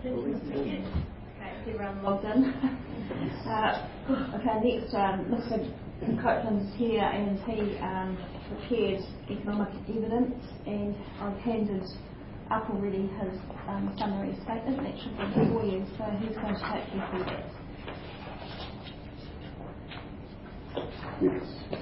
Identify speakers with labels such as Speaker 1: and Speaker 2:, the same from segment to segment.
Speaker 1: Okay, everyone logged in. Next, Mr. Copeland's here and he prepared economic evidence, and I've handed up already his summary statement. That should be before you, so he's going to take you through that.
Speaker 2: Yes.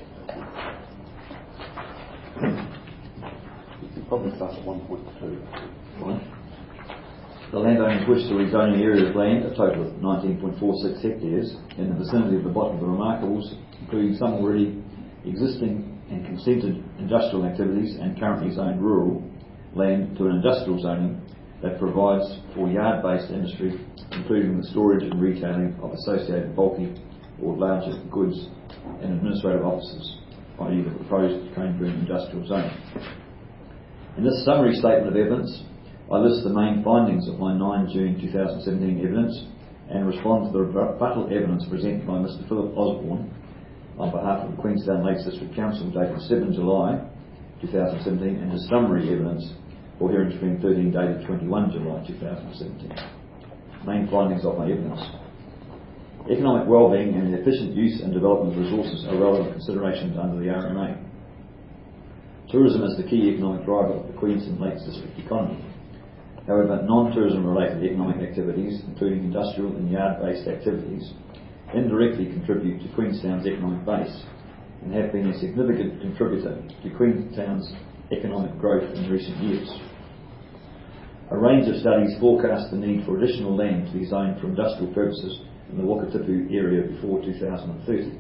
Speaker 2: You can probably start at 1.2.
Speaker 3: Fine. The landowners wish to rezone an area of land, a total of 19.46 hectares, in the vicinity of the bottom of the Remarkables, including some already existing and consented industrial activities and currently zoned rural land, to an industrial zoning that provides for yard-based industry, including the storage and retailing of associated bulky or larger goods and administrative offices, i.e. the proposed Coneburn industrial zone. In this summary statement of evidence, I list the main findings of my 9 June 2017 evidence and respond to the rebuttal evidence presented by Mr. Philip Osborne on behalf of the Queenstown Lakes District Council dated 7 July 2017 and his summary evidence for hearing stream 13 dated 21 July 2017. Main findings of my evidence. Economic wellbeing and the efficient use and development of resources are relevant considerations under the RMA. Tourism is the key economic driver of the Queenstown Lakes District economy. However, non-tourism related economic activities, including industrial and yard-based activities, indirectly contribute to Queenstown's economic base and have been a significant contributor to Queenstown's economic growth in recent years. A range of studies forecast the need for additional land to be zoned for industrial purposes in the Wakatipu area before 2030.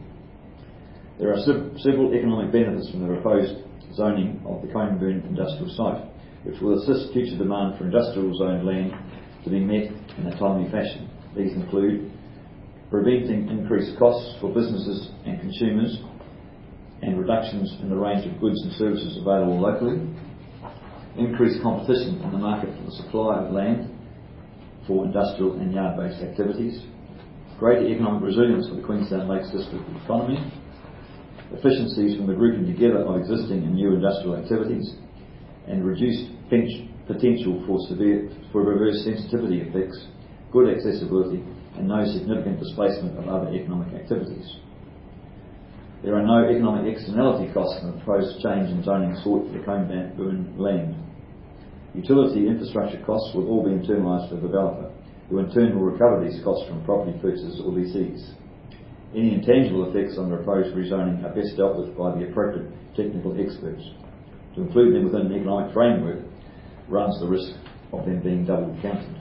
Speaker 3: There are several economic benefits from the proposed zoning of the Coneburn industrial site, which will assist future demand for industrial zone land to be met in a timely fashion. These include preventing increased costs for businesses and consumers and reductions in the range of goods and services available locally, increased competition in the market for the supply of land for industrial and yard-based activities, greater economic resilience for the Queenstown Lakes District economy, efficiencies from the grouping together of existing and new industrial activities, and reduced potential for reverse sensitivity effects, good accessibility, and no significant displacement of other economic activities. There are no economic externality costs in the proposed change in zoning sought for the Coneburn land. Utility infrastructure costs will all be internalised to the developer, who in turn will recover these costs from property purchasers or lessees. Any intangible effects on the proposed rezoning are best dealt with by the appropriate technical experts. To include them within the economic framework runs the risk of them being double counted.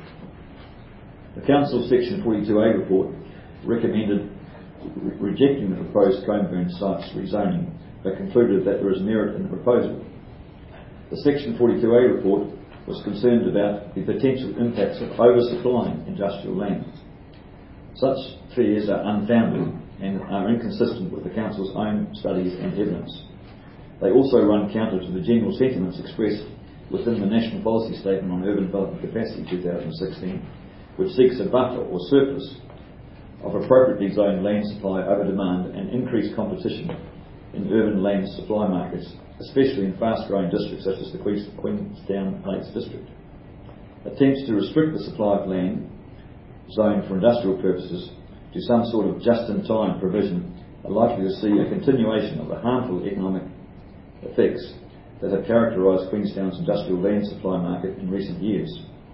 Speaker 3: The Council's Section 42A report recommended rejecting the proposed Coneburn site's rezoning, but concluded that there is merit in the proposal. The Section 42A report was concerned about the potential impacts of oversupplying industrial land. Such fears are unfounded and are inconsistent with the Council's own studies and evidence. They also run counter to the general sentiments expressed within the National Policy Statement on Urban Development Capacity 2016, which seeks a buffer or surplus of appropriately zoned land supply over demand and increased competition in urban land supply markets, especially in fast-growing districts such as the Queenstown Lakes District. Attempts to restrict the supply of land zoned for industrial purposes to some sort of just-in-time provision are likely to see a continuation of the harmful economic effects that have characterised Queenstown's industrial land supply market in recent years.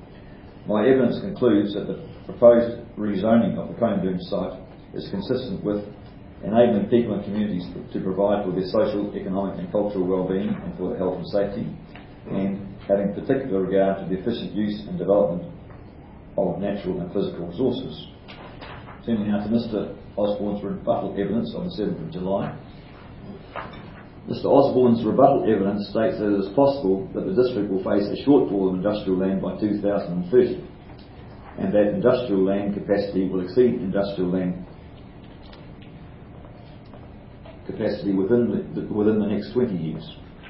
Speaker 3: My evidence concludes that the proposed rezoning of the Coneburn site is consistent with enabling people and communities to provide for their social, economic and cultural well-being and for their health and safety, and having particular regard to the efficient use and development of natural and physical resources. Turning now to Mr. Osborne's rebuttal evidence on the 7th of July. Mr. Osborne's rebuttal evidence states that it is possible that the district will face a shortfall of industrial land by 2030, and that industrial land capacity will exceed industrial land capacity within the next 20 years.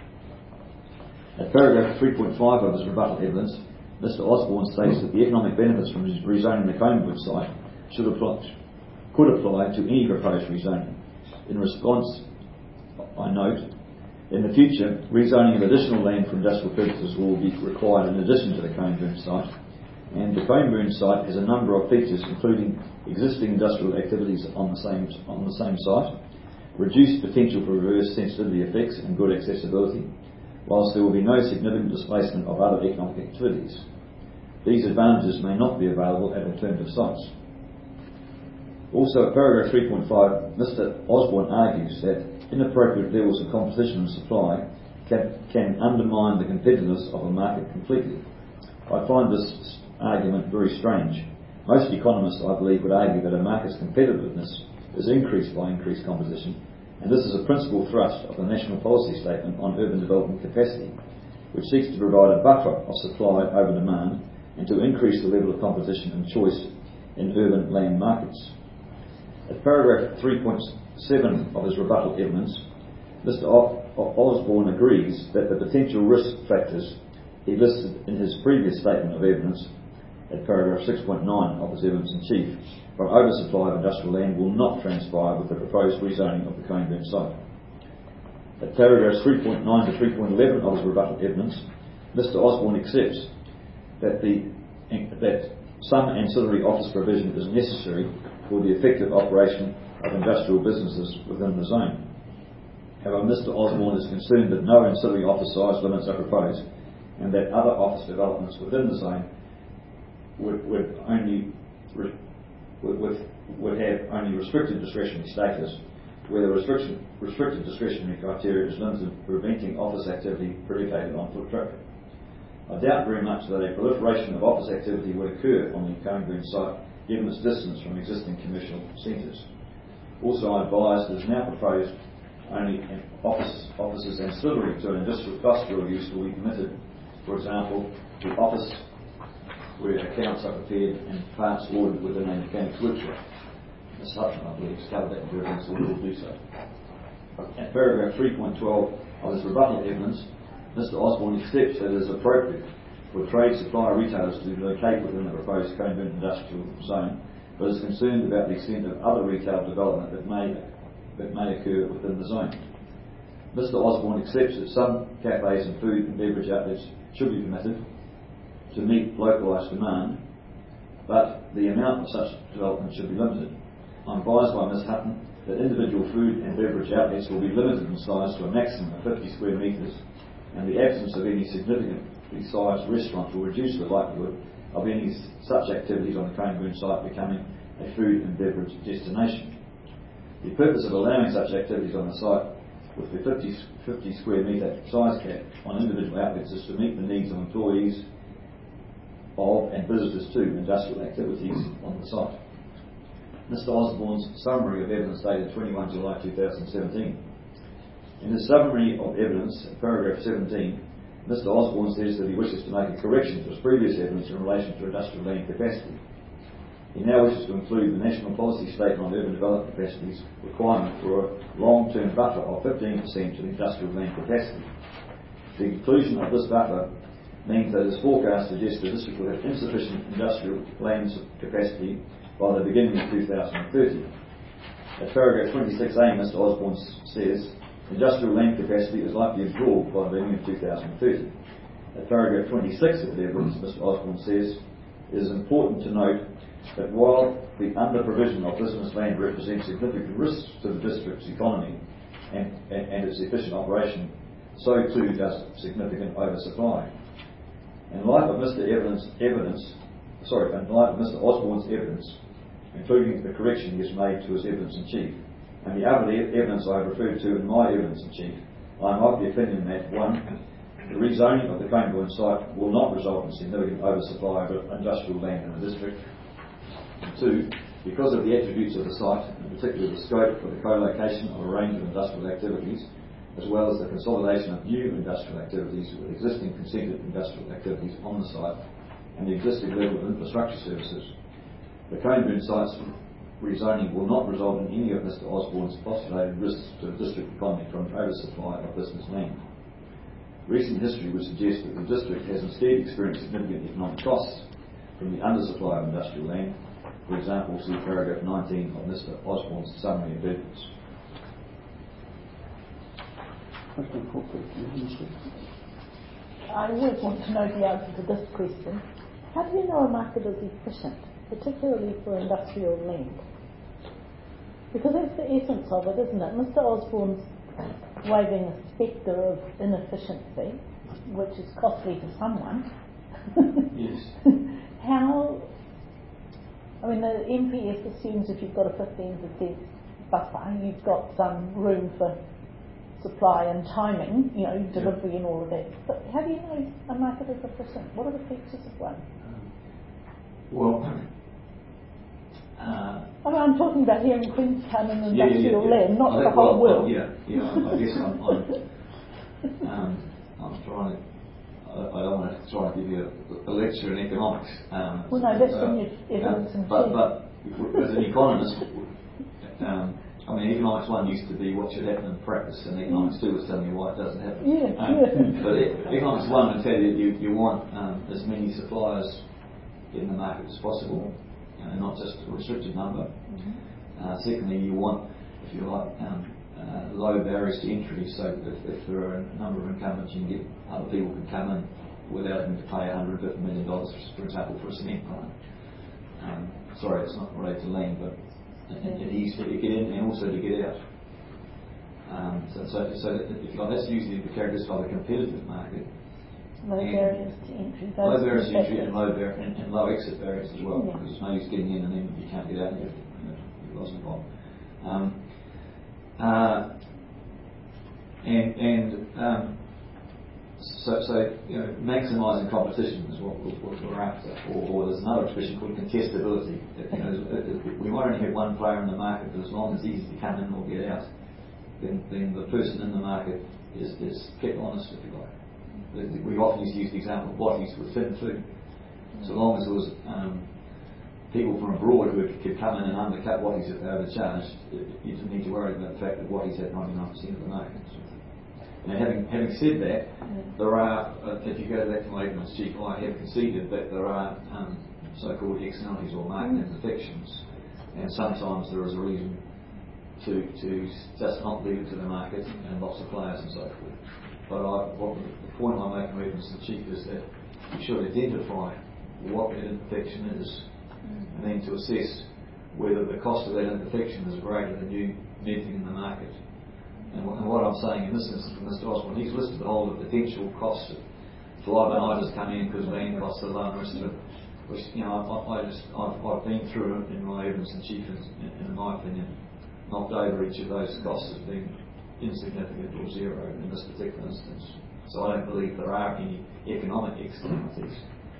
Speaker 3: At paragraph 3.5 of his rebuttal evidence, Mr. Osborne states that the economic benefits from rezoning the Coneburn site could apply to any proposed rezoning. In response, I note, in the future, rezoning of additional land for industrial purposes will be required in addition to the Coneburn site, and the Coneburn site has a number of features including existing industrial activities on the same site, reduced potential for reverse sensitivity effects and good accessibility, whilst there will be no significant displacement of other economic activities. These advantages may not be available at alternative sites. Also, at paragraph 3.5, Mr. Osborne argues that inappropriate levels of competition and supply can undermine the competitiveness of a market completely. I find this argument very strange. Most economists, I believe, would argue that a market's competitiveness is increased by increased competition, and this is a principal thrust of the National Policy Statement on Urban Development Capacity, which seeks to provide a buffer of supply over demand and to increase the level of competition and choice in urban land markets. At paragraph 3.7 of his rebuttal evidence, Mr. Osborne agrees that the potential risk factors he listed in his previous statement of evidence at paragraph 6.9 of his evidence in chief for oversupply of industrial land will not transpire with the proposed rezoning of the Coneburn site. At paragraphs 3.9 to 3.11 of his rebuttal evidence, Mr. Osborne accepts that some ancillary office provision is necessary for the effective operation of industrial businesses within the zone. However, Mr. Osborne is concerned that no ancillary office size limits are proposed and that other office developments within the zone would have only restricted discretionary status, where the restricted discretionary criteria is limited to preventing office activity predicated on foot traffic. I doubt very much that a proliferation of office activity would occur on the Coneburn site given its distance from existing commercial centres. Also, I advise that it is now proposed only offices ancillary to an industrial use will be permitted. For example, the office where accounts are prepared and parts ordered within a mechanics workshop. Ms. Hutton, I believe, has covered that in evidence, so we will do so. At paragraph 3.12 of his rebuttal evidence, Mr. Osborne accepts that it is appropriate for trade supplier retailers to locate within the proposed Coneburn industrial zone, but is concerned about the extent of other retail development that may occur within the zone. Mr. Osborne accepts that some cafes and food and beverage outlets should be permitted to meet localised demand, but the amount of such development should be limited. I'm advised by Ms. Hutton that individual food and beverage outlets will be limited in size to a maximum of 50 square metres, and the absence of any significantly sized restaurant will reduce the likelihood of any such activities on the Coneburn site becoming a food and beverage destination. The purpose of allowing such activities on the site with the 50 square metre size cap on individual outlets is to meet the needs of employees of and visitors to industrial activities on the site. Mr. Osborne's summary of evidence dated 21 July 2017. In his summary of evidence, paragraph 17, Mr. Osborne says that he wishes to make a correction to his previous evidence in relation to industrial land capacity. He now wishes to include the National Policy Statement on Urban Development Capacity's requirement for a long-term buffer of 15% to the industrial land capacity. The inclusion of this buffer means that his forecast suggests the district will have insufficient industrial land capacity by the beginning of 2030. At paragraph 26A, Mr. Osborne says industrial land capacity is likely absorbed by the beginning of 2030. At paragraph 26 of the evidence, Mr. Osborne says it is important to note that while the under-provision of business land represents significant risks to the district's economy and its efficient operation, so too does significant oversupply. In light of Mr. Osborne's evidence, including the correction he has made to his evidence in chief, and the other evidence I have referred to in my evidence in chief, I am of the opinion that 1. The rezoning of the Coneburn site will not result in significant oversupply of industrial land in the district. And 2. Because of the attributes of the site, in particular the scope for the co-location of a range of industrial activities, as well as the consolidation of new industrial activities with existing consented industrial activities on the site and the existing level of infrastructure services, the Coneburn site's rezoning will not result in any of Mr. Osborne's postulated risks to the district economy from oversupply of business land. Recent history would suggest that the district has instead experienced significant economic costs from the undersupply of industrial land. For example, see paragraph 19 of Mr. Osborne's summary of evidence.
Speaker 4: I always want to know the answer to this question. How do you know a market is efficient, particularly for industrial land? Because that's the essence of it, isn't it? Mr. Osborne's waving a spectre of inefficiency, which is costly for someone.
Speaker 3: Yes.
Speaker 4: How, I mean, the MPS assumes if you've got a 15% buffer, you've got some room for supply and timing, delivery and all of that. But how do you know a market is efficient? What are the features of one? I mean, I'm talking about here in Queenstown and industrial land, not the whole world.
Speaker 3: I guess I'm trying to. I don't want to try and give you a lecture in economics.
Speaker 4: Well, no, that's from your evidence and
Speaker 3: but as an economist, I mean, Economics 1 used to be what should happen in practice, and Economics 2 was telling you why it doesn't happen. But Economics 1 would tell you you want as many suppliers in the market as possible, and not just a restricted number. Secondly, you want, if you like, low barriers to entry, so if there are a number of incumbents, you can get other people can come in without having to pay $150 million, for example, for a cement plant. Sorry, it's not related to land, but it's easy to get in and also to get out. So if you like, that's usually the characteristic of a competitive market.
Speaker 4: Low barriers to entry.
Speaker 3: Low barriers to entry and low exit barriers as well, because there's no use getting in and then you can't get out and you've lost the plot. So maximising competition is what we're after, or there's another expression called contestability. We might only have one player in the market, but as long as it's easy to come in or get out, then the person in the market is kept honest, if you like. We often use the example of botties with thin food. So long as there was people from abroad who could come in and undercut botties if they overcharged, you didn't need to worry about the fact that botties had 99% of the market. Now, having said that, there are, if you go back to my ignorance chief, I have conceded that there are so-called externalities or market imperfections, and sometimes there is a reason to just not leave it to the market and lots of players and so forth. But the point I'm making with Mr. Chief is that you should identify what that imperfection is, and then to assess whether the cost of that imperfection is greater than you meeting in the market. And what I'm saying in this instance from Mr. Osborne, he's listed all the potential costs of fly-by-nighters coming in because land costs are low and the rest of it, which I've been through in my evidence and chief, in my opinion, knocked over each of those costs as being insignificant or zero in this particular instance. So I don't believe there are any economic externalities.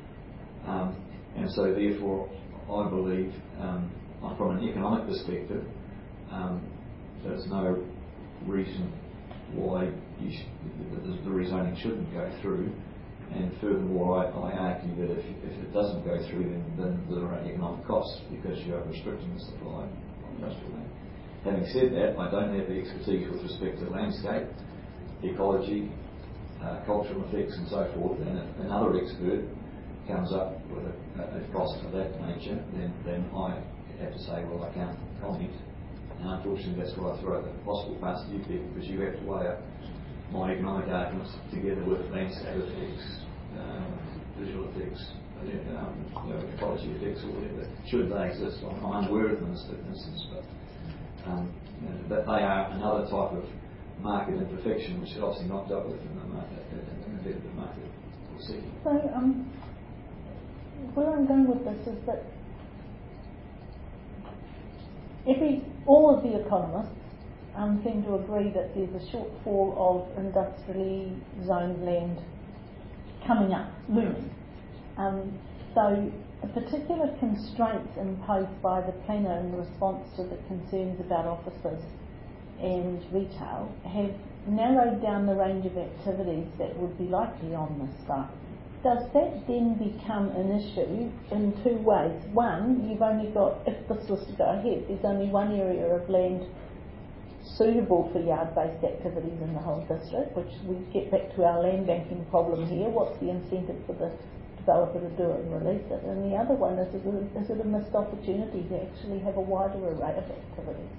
Speaker 3: And so therefore I believe from an economic perspective there's no reason why the rezoning shouldn't go through, and furthermore I argue that if it doesn't go through then there are economic costs because you are restricting the supply of industrial land. Having said that, I don't have the expertise with respect to landscape, ecology, cultural effects and so forth, and if another expert comes up with a cost of that nature, then I have to say, well, I can't comment. And unfortunately that's where I throw the possible past you people, because you have to weigh up my economic arguments together with landscape effects, visual effects, ecology effects or whatever, should they exist. I'm unaware of them in this instance, but they are another type of market imperfection which is obviously not dealt with in the market, in the competitive market. We'll see.
Speaker 4: So where I'm going with this is that all of the economists seem to agree that there's a shortfall of industrially zoned land coming up, looming. So the particular constraints imposed by the planner in response to the concerns about offices and retail have narrowed down the range of activities that would be likely on this site. Does that then become an issue in two ways? One, you've only got, if this was to go ahead, there's only one area of land suitable for yard-based activities in the whole district, which we get back to our land banking problem here. What's the incentive for the developer to do it and release it? And the other one is it a missed opportunity to actually have a wider array of activities?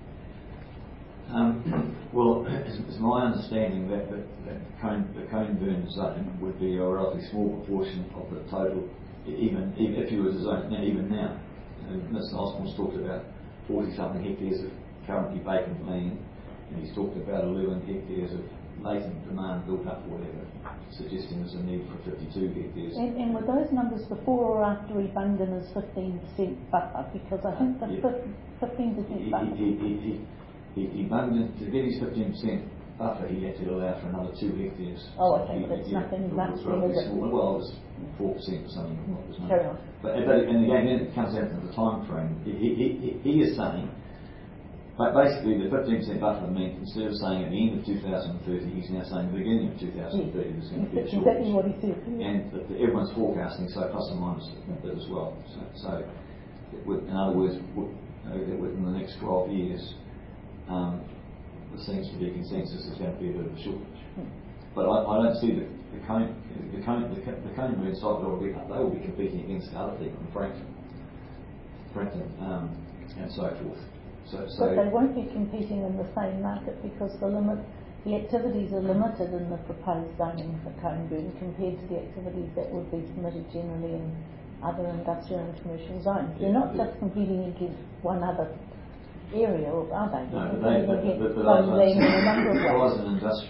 Speaker 3: Well, it's my understanding that the cone burn zone would be a relatively small proportion of the total even if you were to zone it now, even now, Mr. Osborne's talked about 40-something hectares of currently vacant land, and he's talked about 11 hectares of latent demand built up, whatever, suggesting there's a need for 52 hectares.
Speaker 4: And were those numbers before or after he bunged in his 15% buffer? Because I think the 15% buffer.
Speaker 3: He bunged in, to get his 15% buffer, he had to allow for another 2 hectares.
Speaker 4: Oh, okay, but it's nothing much.
Speaker 3: It was small. Well, it was 4% or something.
Speaker 4: Carry on.
Speaker 3: But and again, then it comes down to the time frame. He is saying, but basically the 15% buffer means instead of saying at the end of 2030, he's now saying the beginning of 2030 there's going to be a shortage.
Speaker 4: Exactly what he said.
Speaker 3: And everyone's forecasting, so plus or minus a bit as well. So in other words, within the next 12 years, there seems to be consensus there's going to be a bit of a shortage. But I don't see the Coneburn site they will be competing against other people in Frankton and so forth.
Speaker 4: But they won't be competing in the same market because the activities are limited in the proposed zoning for Coneburn compared to the activities that would be permitted generally in other industrial and commercial zones. They're not just competing against one other area, are they?
Speaker 3: No,
Speaker 4: but if I
Speaker 3: was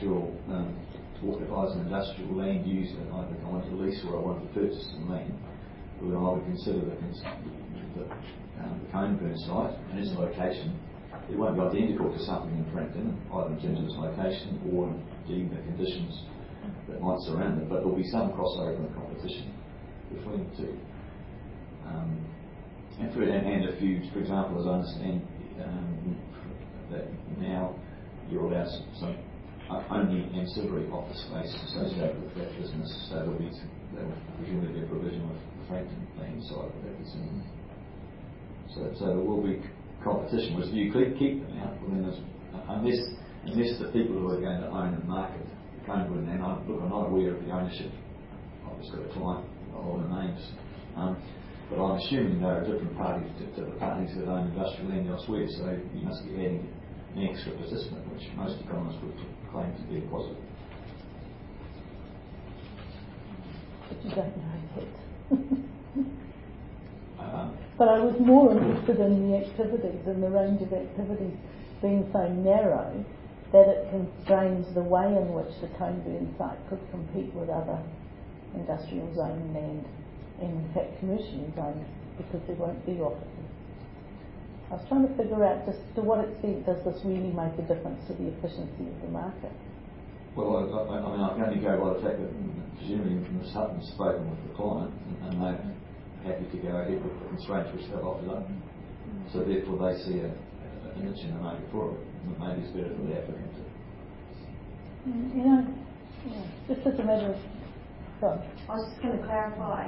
Speaker 3: an industrial land user, either I want to lease or I want to purchase some land, then I would consider the Coneburn site and its location. It won't be identical to something in Frankton, either in terms of its location or indeed the conditions that might surround it, but there will be some crossover and competition between the two. And if you, for example, as I understand, that now you're allowed some only ancillary office space associated with that business, so there will presumably be a provision of the Frankton land side of that. So there will be competition. Whereas if you keep them out, well, then unless the people who are going to own and market the Coneburn, and I'm not aware of the ownership. I've just got a client, all the names, but I'm assuming there are different parties to the parties that own industrial land elsewhere. So you must be adding an extra participant, which most economists would claim to be a positive.
Speaker 4: But you don't know yet. But I was more interested in the activities and the range of activities being so narrow that it constrains the way in which the Coneburn site could compete with other industrial zone land and in fact commercial zones because there won't be offices. I was trying to figure out just to what extent does this really make a difference to the efficiency of the market?
Speaker 3: Well, I mean, I can only go by the fact that presumably Ms. Hutton's spoken with the client and they're happy to go ahead with the constraints which they've offered up. So therefore they see a niche in the market for it. Maybe it's better for the applicant to.
Speaker 4: Just as a matter of God.
Speaker 1: I was just going to clarify,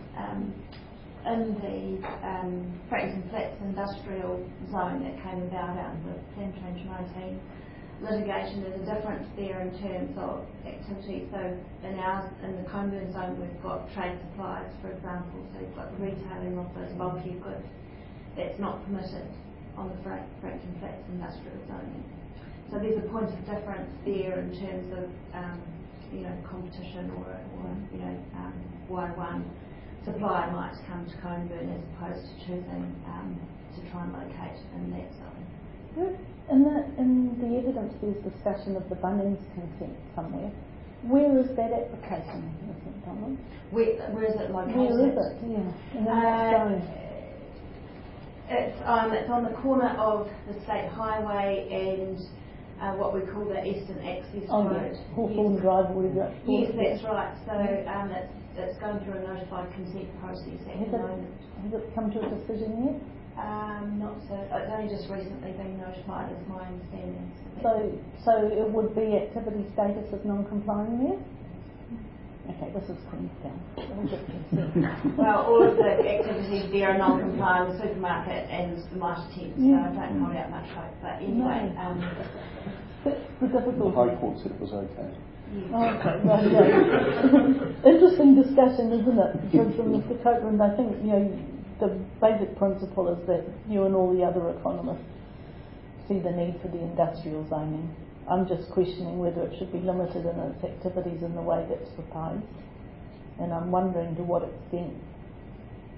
Speaker 1: in the Frankton Flats industrial zone that came about out of the Plan Change 19 litigation, there's a difference there in terms of activity. So in the Coneburn zone we've got trade supplies, for example, so you've got the retailing of those bulky goods. That's not permitted on the Frankton Flats industrial zone. So there's a point of difference there in terms of competition or why one supplier might come to Coneburn as opposed to choosing to try and locate in that zone.
Speaker 4: In the evidence there's discussion of the Bunnings consent somewhere. Where is that application, Ms. McDonald?
Speaker 1: Where is it located?
Speaker 4: Where is it? Yeah. In the zone.
Speaker 1: It's on the corner of the State Highway and what we call the Eastern Access Road.
Speaker 4: Yes. Hawthorne Drive, whatever it's called.
Speaker 1: Yes, that's right. So it's going through a notified consent process at the moment.
Speaker 4: Has it come to a decision yet?
Speaker 1: Not so. It's only just recently been notified, is my understanding.
Speaker 4: So it would be activity status of non-complying there? Okay, this is Queenstown.
Speaker 1: Well, all of the activities there are non-compliant, the supermarket and the mitre tent, so I don't hold out much hope. But anyway,
Speaker 4: the difficult.
Speaker 2: The High Court said it was okay.
Speaker 4: Okay, right. Interesting discussion, isn't it? Because from Mr. Copeland, I think the basic principle is that you and all the other economists see the need for the industrial zoning. I'm just questioning whether it should be limited in its activities in the way that's proposed, and I'm wondering to what extent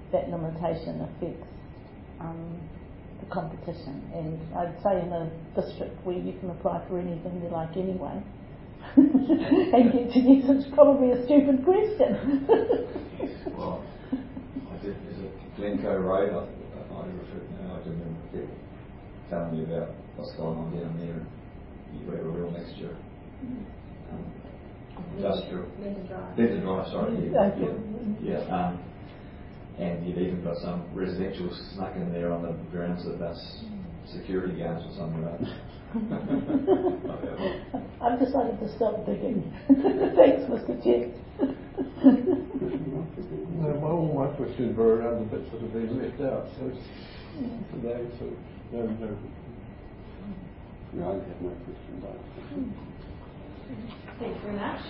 Speaker 4: that limitation affects the competition. And I'd say in a district where you can apply for anything you like anyway, and get to yes, it's probably a stupid question.
Speaker 3: Well, is it Glencoe Road? I do remember telling you about what's going on down there. You've got a real mixture. Industrial. Benton Drive, sorry. Yeah. And you've even got some residential snuck in there on the grounds that that's security guards or something like that.
Speaker 4: I've decided to stop digging. Thanks, Mr. Chair.
Speaker 5: No, all my questions were around the bits that have been left out, so today, so no.
Speaker 2: Yeah, I have no question about it.
Speaker 1: Thanks very much.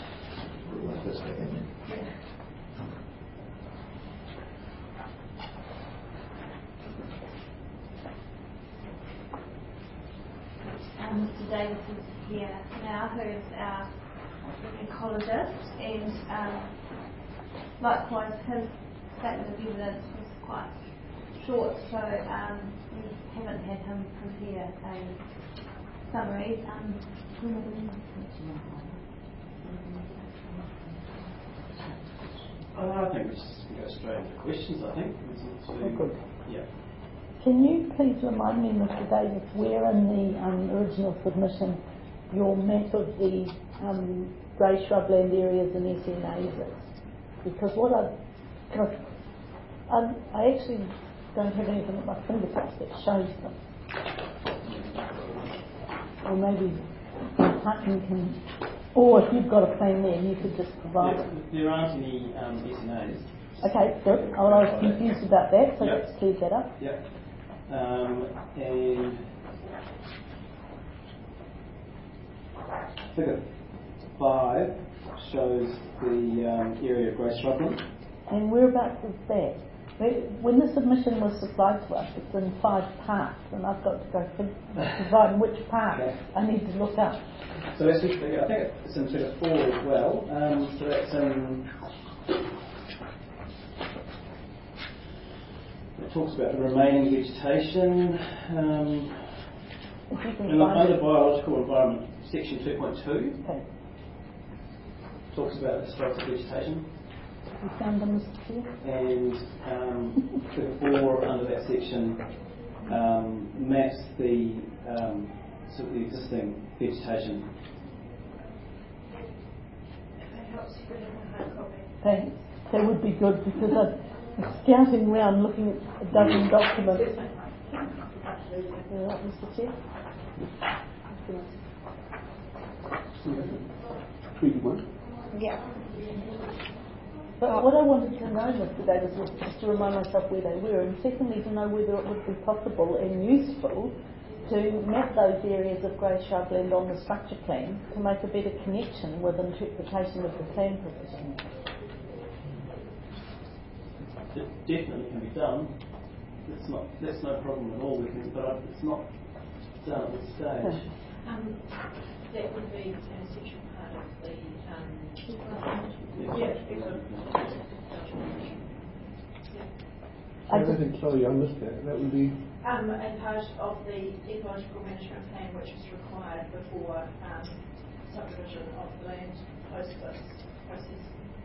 Speaker 1: Mr. Davis is here now, who is our ecologist, and likewise his statement of evidence was quite short, so we haven't had him prepare a summary.
Speaker 6: I think we just go straight into questions, I think. Yeah.
Speaker 4: Can you please remind me, Mr. Davis, where in the original submission your map of the grey shrubland areas and SNAs is? Because I actually don't have anything at my fingertips that shows them. Or maybe Hutton can, or if you've got a plan there, you could just provide it.
Speaker 6: There aren't any SNAs.
Speaker 4: Okay, good. I was confused about that, so let's clear that up.
Speaker 6: Yep. And figure 5 shows the area of grey shrubland.
Speaker 4: And whereabouts is that? When the submission was supplied to us, it's in 5 parts, and I've got to go provide which part I need to look up.
Speaker 6: So that's figure, I think it's in figure 4 as well. So that's it talks about the remaining vegetation. Under biological environment, section 2.2 talks about historical vegetation.
Speaker 4: You found them, Mr. Chair?
Speaker 6: And figure 4 under that section maps the sort of the existing vegetation.
Speaker 4: Thanks. That would be good, because I'm scouting around looking at a dozen documents. Mr. Chair?
Speaker 1: Yeah.
Speaker 4: But what I wanted to know, Mr. Davis, was just to remind myself where they were, and secondly to know whether it would be possible and useful to map those areas of grey shrubland on the structure plan to make a better connection with interpretation of the plan provision.
Speaker 6: It definitely can be done. That's no problem at all. But it's not done at this stage.
Speaker 7: That would be an essential part of the
Speaker 5: Sorry, I missed that. That would be
Speaker 7: and part of the ecological management plan, which is required before subdivision of the land post this process.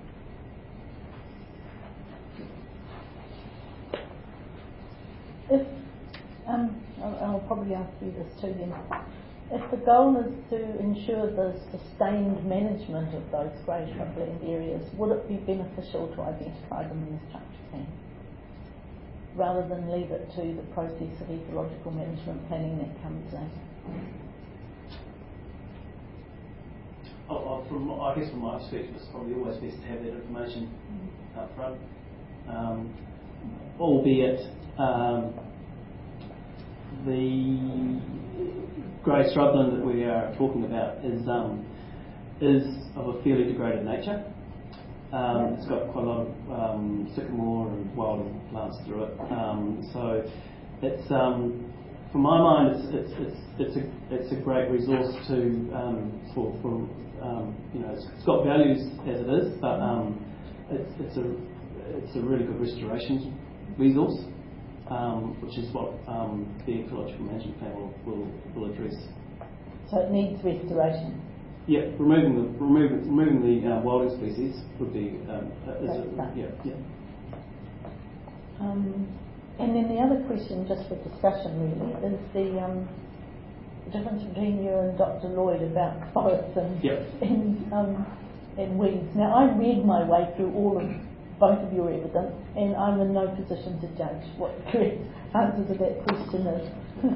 Speaker 4: If I'll probably ask you this too then. If the goal is to ensure the sustained management of those grey shrubland areas, would it be beneficial to identify them in the structure plan, rather than leave it to the process of ecological management planning that comes later?
Speaker 6: I guess from my perspective, it's probably always best to have that information up front, albeit the grey shrubland that we are talking about is of a fairly degraded nature. It's got quite a lot of sycamore and wild plants through it. So it's, from my mind, it's a great resource to for it's got values as it is, but it's a really good restoration resource, which is what the ecological management plan will address.
Speaker 4: So it needs restoration.
Speaker 6: Yeah, removing the wilding species would be
Speaker 4: and then the other question, just for discussion really, is the difference between you and Dr. Lloyd about forests and weeds. Now, I read my way through all of both of your evidence, and I'm in no position to judge what the correct answer to that question is.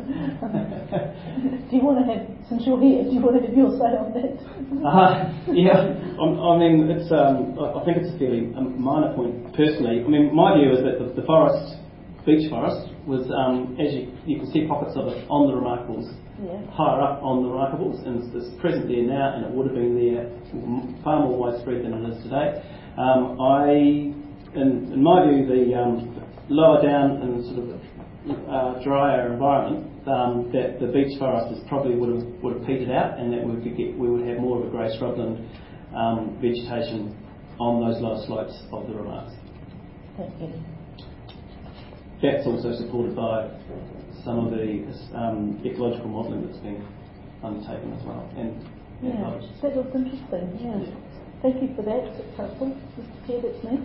Speaker 4: Do you want to have, since you're here, do you want to have your say on that?
Speaker 6: I mean, it's. I think it's a fairly minor point personally. I mean, my view is that the forest, beech forest, was, as you can see pockets of it on the Remarkables, higher up on the Remarkables, and it's present there now, and it would have been there far more widespread than it is today. In my view, the lower down in sort of drier environment, that the beech forest probably would have petered out, and that we would have more of a grey shrubland vegetation on those lower slopes of the Remarks.
Speaker 4: Thank you.
Speaker 6: That's also supported by some of the ecological modelling that's been undertaken as well. And
Speaker 4: that looks interesting. Yeah. Thank you for that. It's helpful. Mr. Chair, that's me.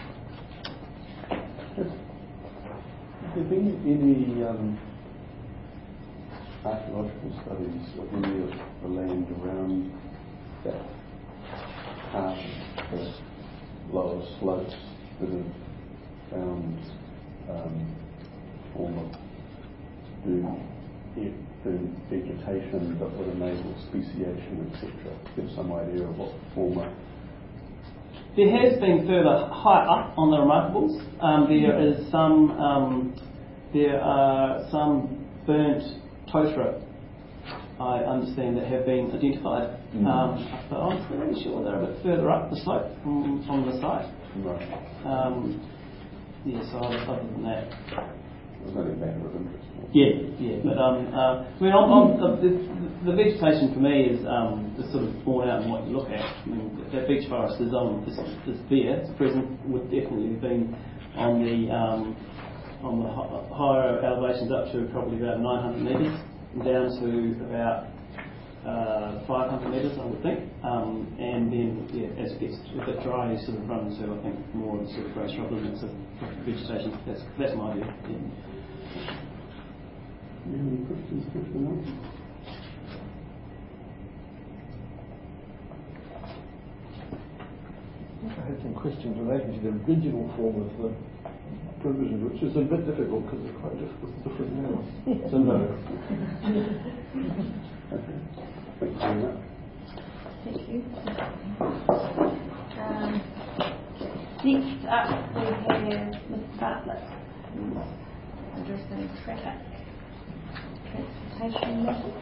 Speaker 2: Has there been any archaeological studies of any of the land around that part of the lower slopes that have found form of vegetation that would enable speciation, etc.? Give some idea of what former.
Speaker 6: There has been further high up on the Remarkables. There are some burnt totara, I understand, that have been identified. But I'm pretty sure they're a bit further up the slope from the site.
Speaker 2: Right.
Speaker 6: So other than that.
Speaker 2: It was only a matter of interest.
Speaker 6: But the vegetation for me is sort of borne out in what you look at. I mean, that beech forest is there, it's present, would definitely have been on the higher elevations up to probably about 900 metres, down to about 500 metres, I would think. And then, as it gets a bit dry, you sort of run into, I think, more of the sort of grey shrubland of vegetation. That's my view.
Speaker 2: Do you have any questions, Commissioner?
Speaker 5: I had some questions relating to the original form of the provision, which is a bit difficult because it's quite different now. So no.
Speaker 2: Okay. Thank you very much.
Speaker 1: Thank you. Next up we have Mr. Bartlett, who's addressing traffic transportation matters.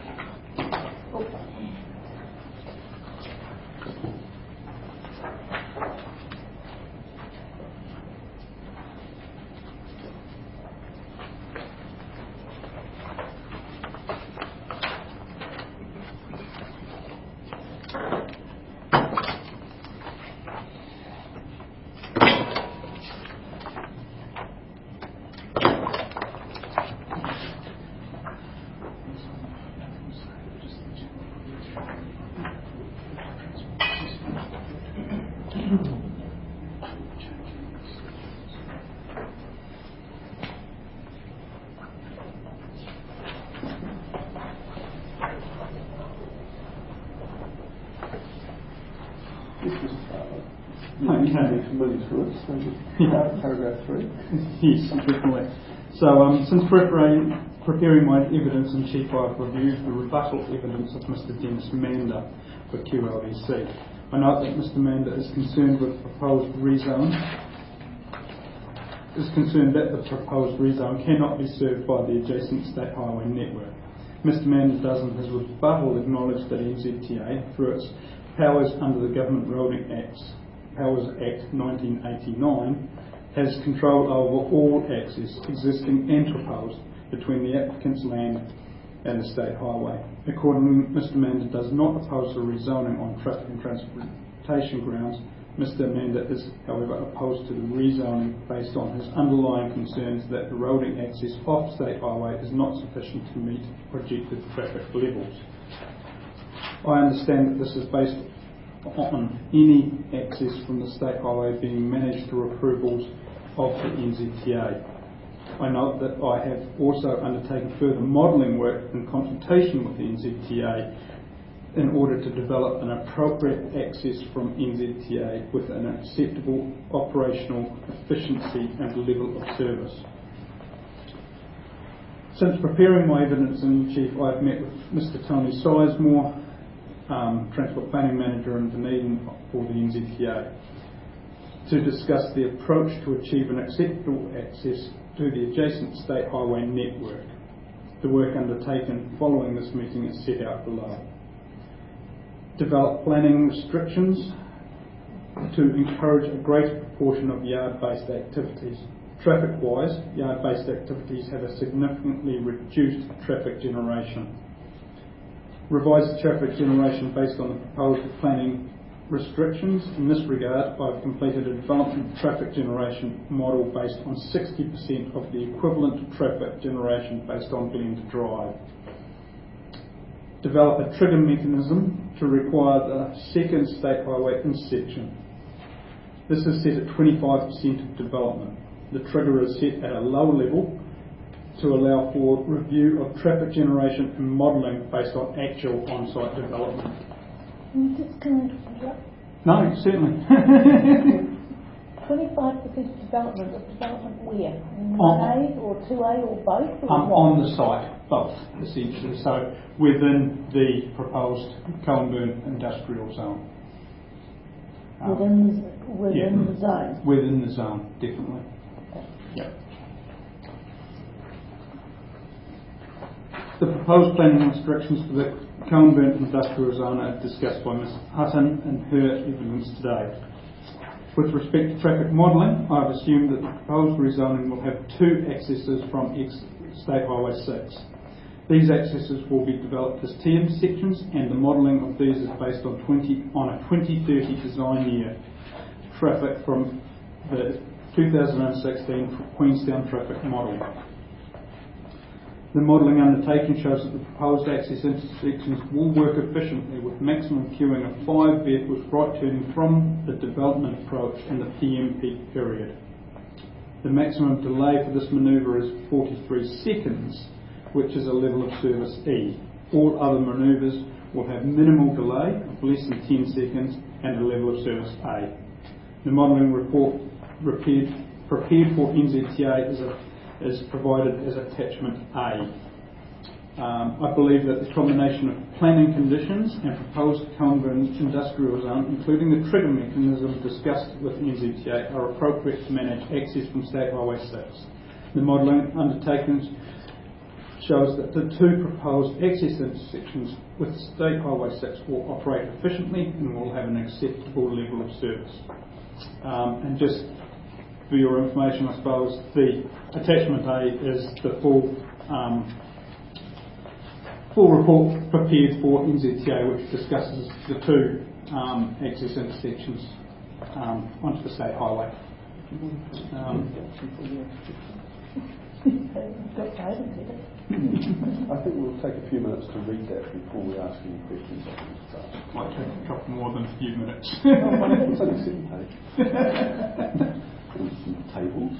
Speaker 2: Paragraph 3.
Speaker 8: Yes, definitely. So, since preparing my evidence in chief, I've reviewed the rebuttal evidence of Mr. Dennis Mander for QLDC. I note that Mr. Mander is concerned that the proposed rezone cannot be served by the adjacent state highway network. Mr. Mander does in his rebuttal acknowledge that NZTA, through its powers under the Government Roading Powers Act 1989, has control over all access, existing and proposed, between the applicant's land and the state highway. Accordingly, Mr. Mander does not oppose the rezoning on traffic and transportation grounds Mr. Amanda is, however, opposed to the rezoning based on his underlying concerns that the roading access off State Highway is not sufficient to meet projected traffic levels. I understand that this is based on any access from the State Highway being managed through approvals of the NZTA. I note that I have also undertaken further modelling work in consultation with the NZTA in order to develop an appropriate access from NZTA with an acceptable operational efficiency and level of service. Since preparing my evidence in chief, I've met with Mr. Tony Sizemore, Transport Planning Manager in Dunedin for the NZTA, to discuss the approach to achieve an acceptable access to the adjacent State Highway network. The work undertaken following this meeting is set out below. Develop planning restrictions to encourage a greater proportion of yard-based activities. Traffic-wise, yard-based activities have a significantly reduced traffic generation. Revise traffic generation based on the proposed planning restrictions. In this regard, I've completed a development traffic generation model based on 60% of the equivalent traffic generation based on Glenda Drive. Develop a trigger mechanism to require the second State Highway intersection. This is set at 25% of development. The trigger is set at a low level to allow for review of traffic generation and modelling based on actual on-site development. No, certainly.
Speaker 4: 25% development where? In 1A or 2A or both? Or
Speaker 8: on the site, both, essentially. So within the proposed Coenburn industrial zone.
Speaker 4: Within the zone?
Speaker 8: Within the zone, definitely.
Speaker 4: Okay.
Speaker 8: Yeah. The proposed planning restrictions for the Coenburn industrial zone are discussed by Ms Hutton in her evidence today. With respect to traffic modelling, I have assumed that the proposed rezoning will have two accesses from State Highway 6. These accesses will be developed as T intersections, and the modelling of these is based on a 2030 design year traffic from the 2016 Queenstown traffic model. The modelling undertaken shows that the proposed access intersections will work efficiently with maximum queuing of 5 vehicles right turning from the development approach in the PM peak period. The maximum delay for this manoeuvre is 43 seconds, which is a level of service E. All other manoeuvres will have minimal delay of less than 10 seconds and a level of service A. The modelling report prepared for NZTA is provided as attachment A. I believe that the combination of planning conditions and proposed Coenburn industrial zone, including the trigger mechanism discussed with NZTA, are appropriate to manage access from State Highway 6. The modelling undertaken shows that the two proposed access intersections with State Highway 6 will operate efficiently and will have an acceptable level of service. And just for your information, I suppose, the attachment A is the full report prepared for NZTA, which discusses the two access intersections onto the State Highway.
Speaker 2: I think we'll take a few minutes to read that before we ask any questions.
Speaker 8: Might take a couple more than a few minutes.
Speaker 2: It's only 7 pages. And some tables.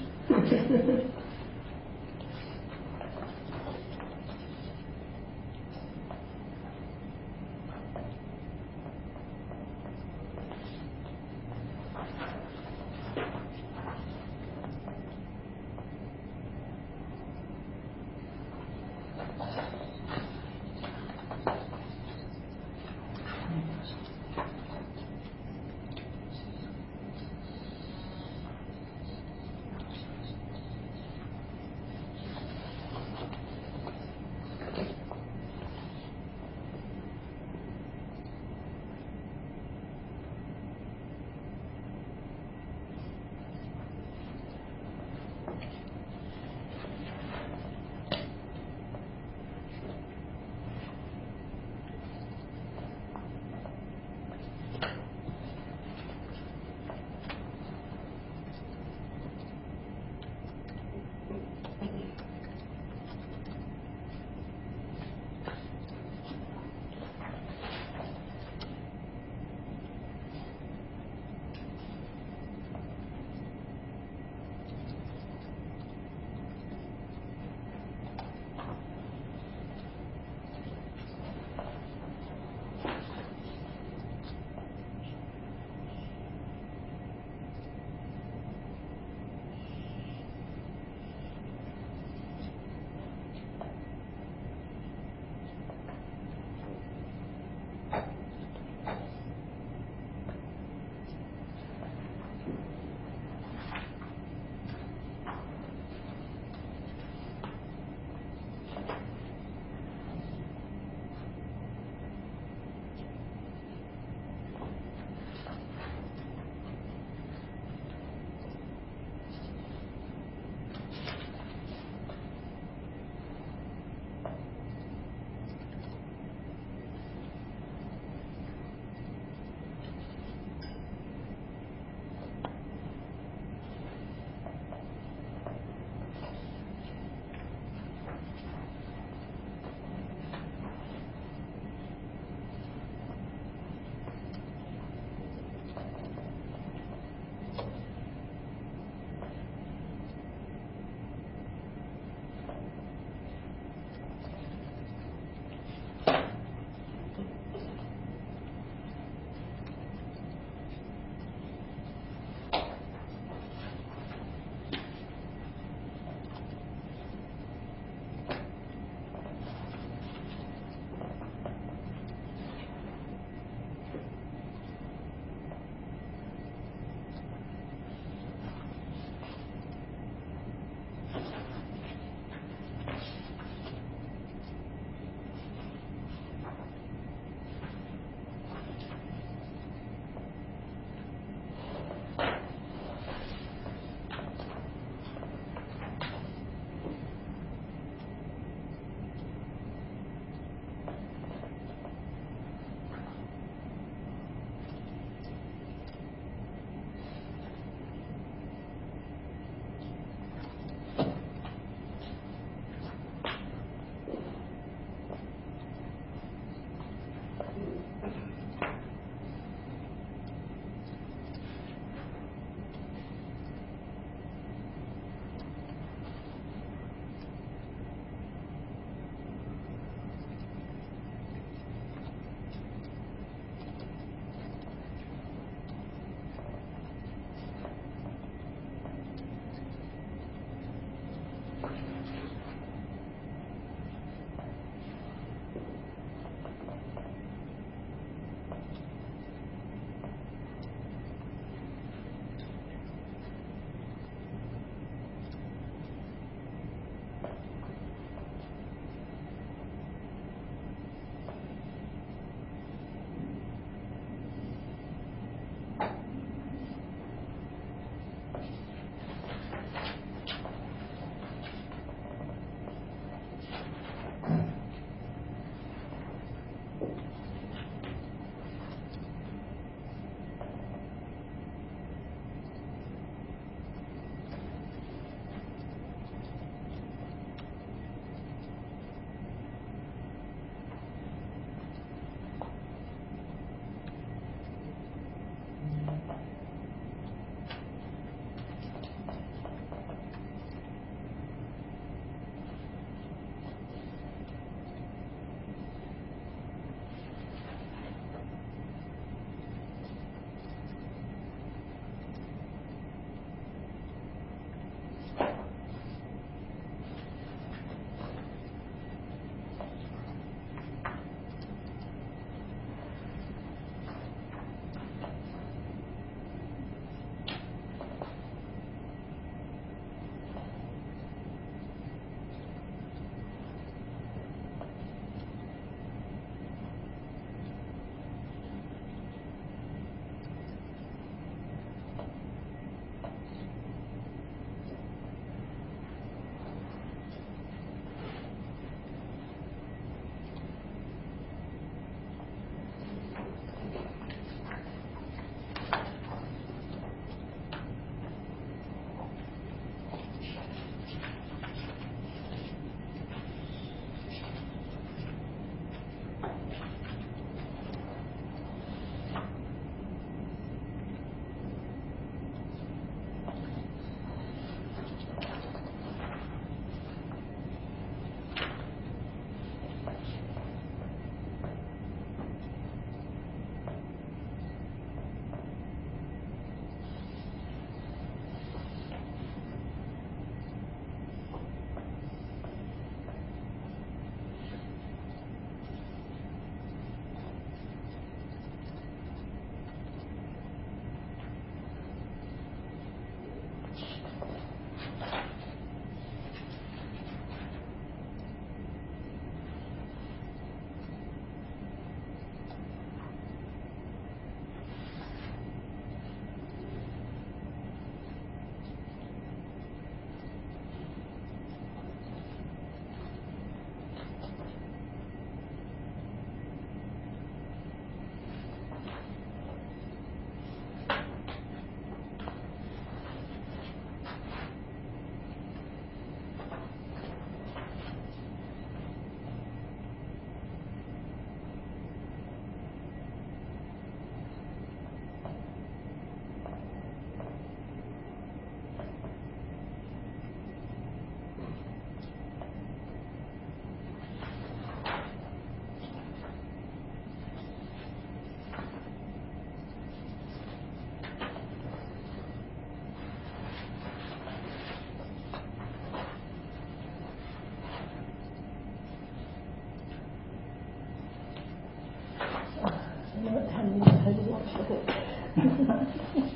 Speaker 4: Who do you want to look at?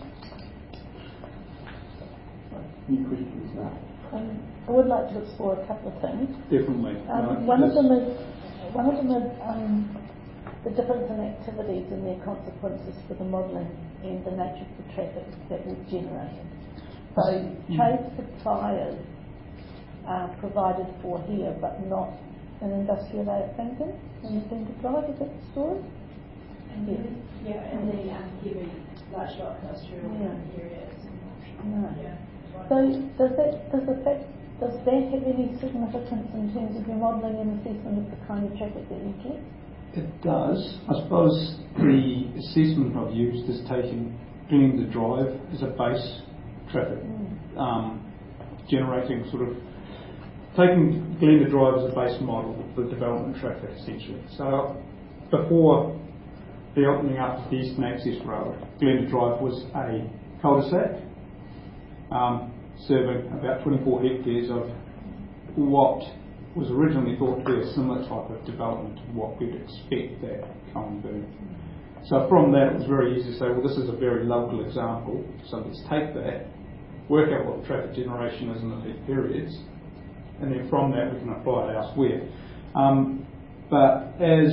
Speaker 2: Any questions now?
Speaker 4: I would like to explore a couple of things.
Speaker 8: Definitely.
Speaker 4: One of them is the difference in activities and their consequences for the modelling and the nature of the traffic that we've generated. So trade suppliers are provided for here, but not in Industrial Day at Frankton, in the centre drive, is that the story?
Speaker 7: Yeah, and the heavy, large lot industrial areas.
Speaker 4: No.
Speaker 7: Yeah.
Speaker 4: So does that have any significance in terms of your modelling and assessment of the kind of traffic that you get?
Speaker 8: It does. I suppose the assessment I've used is taking Glenda Drive as a base traffic, generating sort of taking Glenda Drive as a base model for development traffic essentially. So before the opening up of the Eastern Access Road, Glenda Drive was a cul-de-sac serving about 24 hectares of what was originally thought to be a similar type of development to what we'd expect that Coen Boom. So from that it was very easy to say, well, this is a very local example, so let's take that, work out what the traffic generation is in the peak periods, and then from that we can apply it elsewhere. But as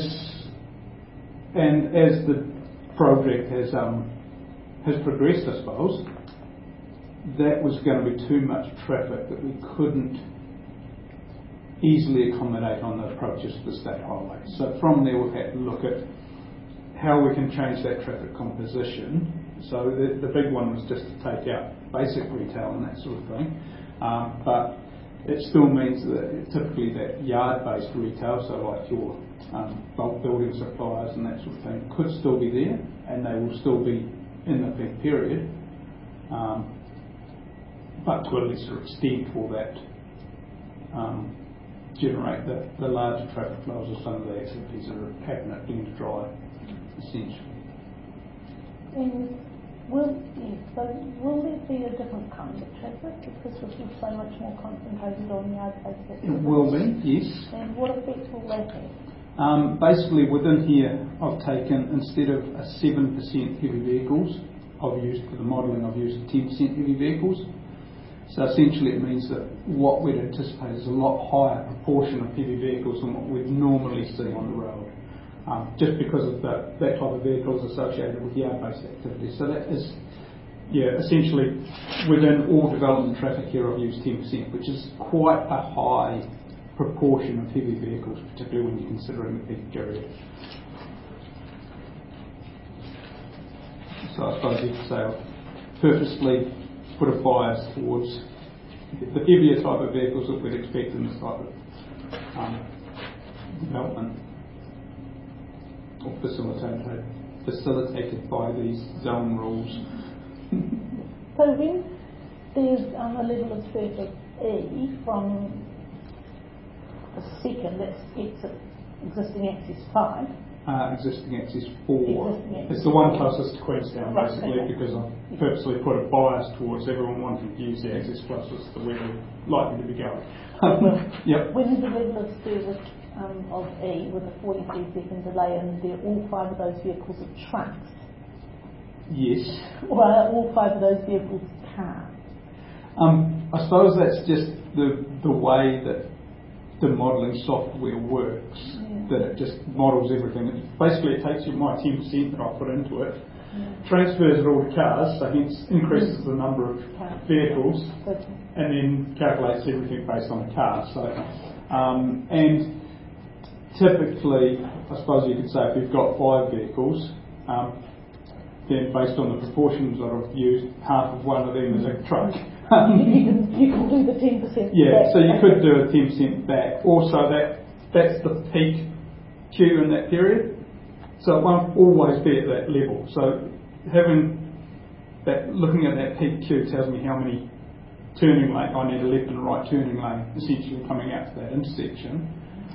Speaker 8: the project has progressed, I suppose, that was going to be too much traffic that we couldn't easily accommodate on the approaches to the state highway. So from there we've had to look at how we can change that traffic composition. So the big one was just to take out basic retail and that sort of thing. But it still means that typically that yard-based retail, so like your bulk building suppliers and that sort of thing, could still be there, and they will still be in the peak period, but to a lesser extent for that generate the larger traffic flows of some of the activities that are happening at Glenda Drive, essentially.
Speaker 4: And will there be a different kind of traffic because this is so much more concentrated on yard-based activities?
Speaker 8: It will be, yes.
Speaker 4: And what effect will that have?
Speaker 8: Basically within here I've taken, instead of a 7% heavy vehicles, I've used for the modelling, I've used 10% heavy vehicles. So essentially it means that what we'd anticipate is a lot higher proportion of heavy vehicles than what we'd normally see on the road, just because of that type of vehicles associated with yard-based activities. So that is, essentially within all development traffic here I've used 10%, which is quite a high proportion of heavy vehicles, particularly when you're considering the peak period. So I suppose you could say I've purposely put a bias towards the heavier type of vehicles that we'd expect in this type of development, or facilitated by these zone rules.
Speaker 4: So when there's a level of surface E from the second, that's existing axis 5.
Speaker 8: Existing axis 4. It's the one closest to Queenstown, basically, because I've purposely put a bias towards everyone wanting to use the axis closest to where they're likely to be going. Yep.
Speaker 4: When there's a level of service of E with a 43-second delay, and all 5 of those vehicles are trucks.
Speaker 8: Yes.
Speaker 4: Or are all 5 of those vehicles cars?
Speaker 8: I suppose that's just the way that the modelling software works, that it just models everything. Basically it takes my 10% that I put into it, transfers it all to cars, so hence increases the number of vehicles, and then calculates everything based on the car. So, and typically, I suppose you could say if you've got 5 vehicles, then based on the proportions that I've used, half of one of them is a truck.
Speaker 4: You can do the 10%
Speaker 8: yeah,
Speaker 4: back.
Speaker 8: so you could do a 10% back. Also, that's the peak queue in that period, so it won't always be at that level. So having that, looking at that peak queue tells me how many turning lane I need, a left and right turning lane essentially coming out to that intersection.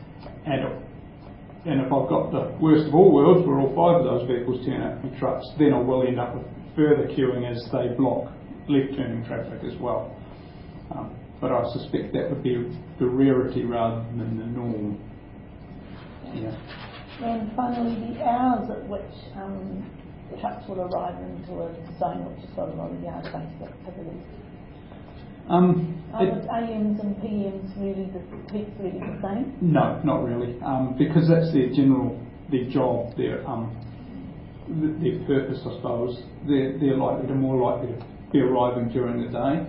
Speaker 8: And if I've got the worst of all worlds, where all 5 of those vehicles turn out to be trucks, then I will end up with further queuing as they block left turning traffic as well. But I suspect that would be the rarity rather than the norm. Yeah.
Speaker 4: And finally, the hours at which trucks will arrive into a zone which has got a lot of yard-based activities? Are the AMs and PMs really the peaks really the same?
Speaker 8: No, not really, because that's their job, their purpose, I suppose. They're more likely to be arriving during the day.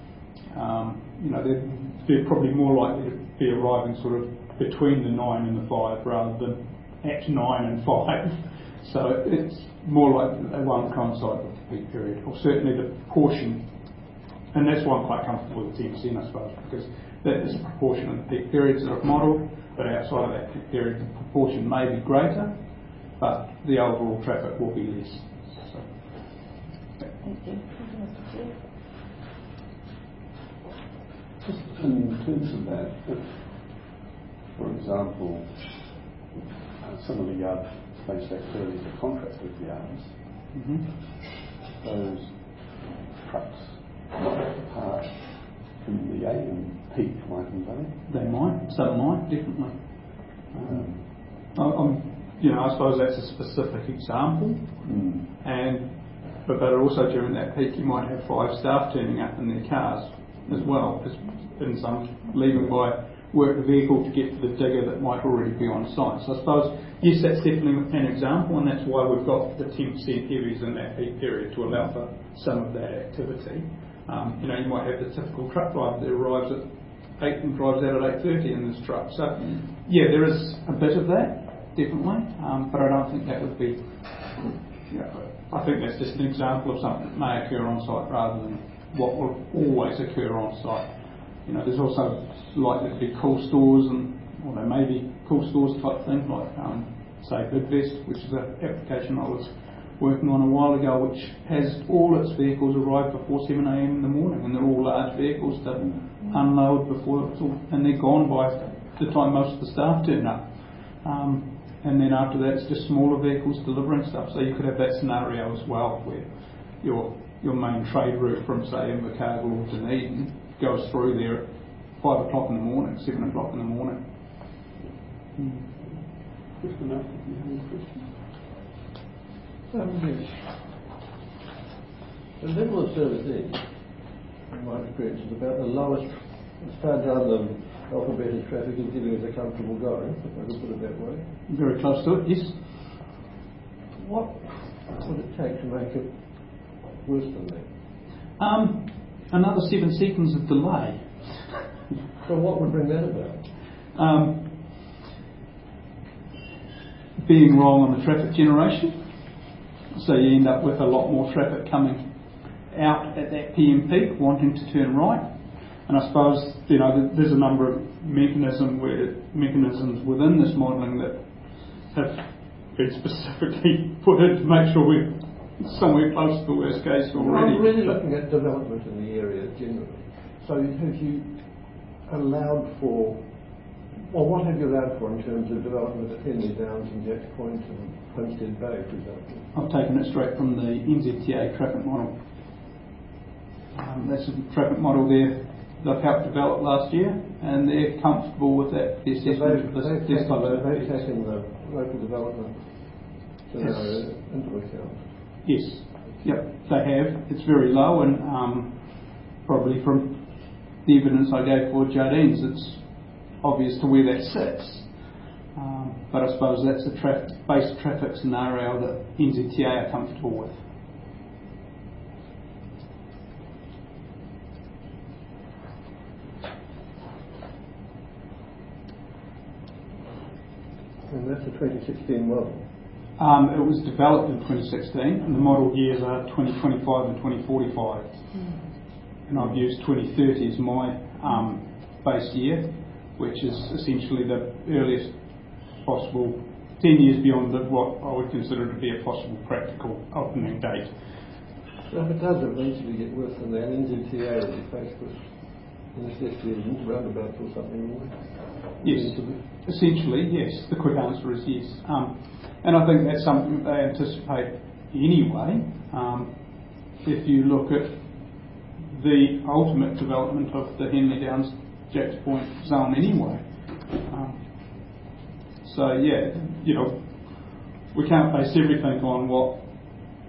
Speaker 8: They're probably more likely to be arriving sort of between the 9 and the 5 rather than at 9 and 5. So it's more likely that they won't coincide with the peak period, or certainly the proportion. And that's why I'm quite comfortable with 10%, I suppose, because that is the proportion of the peak periods that I've modelled, but outside of that peak period, the proportion may be greater, but the overall traffic will be less. So.
Speaker 4: Thank you. Mr. Chair.
Speaker 2: Just in terms of that, if, for example, some of the yard-based activities are contracted yards, those trucks might depart from the AM peak, mightn't they?
Speaker 8: They might, some might, definitely. I suppose that's a specific example, but also during that peak you might have 5 staff turning up in their cars as well, and some leaving by work vehicle to get to the digger that might already be on site. So I suppose, yes, that's definitely an example, and that's why we've got the 10% heavies in that peak period to allow for some of that activity. You might have the typical truck driver that arrives at 8 and drives out at 8:30 in this truck. So, yeah, there is a bit of that, definitely, but I don't think that would be. I think that's just an example of something that may occur on site rather than what will always occur on site. There's also likely to be cool stores, or there may be cool stores type thing, like say Bidvest, which is an application I was working on a while ago, which has all its vehicles arrive before 7 a.m. in the morning, and they're all large vehicles that unload before it's all, and they're gone by the time most of the staff turn up. And then after that, it's just smaller vehicles delivering stuff. So you could have that scenario as well, where your main trade route from, say, Invercargill or Dunedin goes through there at 5 o'clock in the morning, 7 o'clock in the morning.
Speaker 2: Question after, do you have any questions?
Speaker 5: Yes. The level of service is, in my experience, is about the lowest, as far down the alphabet as traffic is giving us a comfortable going, if I could put it that way.
Speaker 8: Very close to it, yes.
Speaker 5: What would it take to make it worse than that?
Speaker 8: Another 7 seconds of delay.
Speaker 5: So what would bring that about?
Speaker 8: Being wrong on the traffic generation. So you end up with a lot more traffic coming out at that PM peak wanting to turn right. And I suppose, there's a number of mechanisms within this modelling that have been specifically put in to make sure we're somewhere close to the worst case already.
Speaker 5: I'm really looking at development in the area generally. So have you allowed for, or what have you allowed for in terms of development at Henley Downs and Jacks Point and Homestead Bay, for example?
Speaker 8: I've taken it straight from the NZTA traffic model. That's a traffic model they've helped develop last year, and they're comfortable with that. The assessment of
Speaker 5: they've taken the local development scenario into account.
Speaker 8: Yes, yep, they have. It's very low, and probably from the evidence I gave for Jardines, it's obvious to where that sits. But I suppose that's the base traffic scenario that NZTA are comfortable with.
Speaker 5: And that's a 2016 model.
Speaker 8: It was developed in 2016, and the model years are 2025 and 2045. And I've used 2030 as my base year, which is essentially the earliest possible, 10 years beyond what I would consider to be a possible practical opening date.
Speaker 5: So if it does eventually get worse than that, NZTA will be faced with the necessity of roundabouts or something more?
Speaker 8: Yes, essentially, yes. The quick answer is yes. And I think that's something they anticipate anyway. If you look at the ultimate development of the Henley Downs Jacks Point zone anyway. So yeah, we can't base everything on what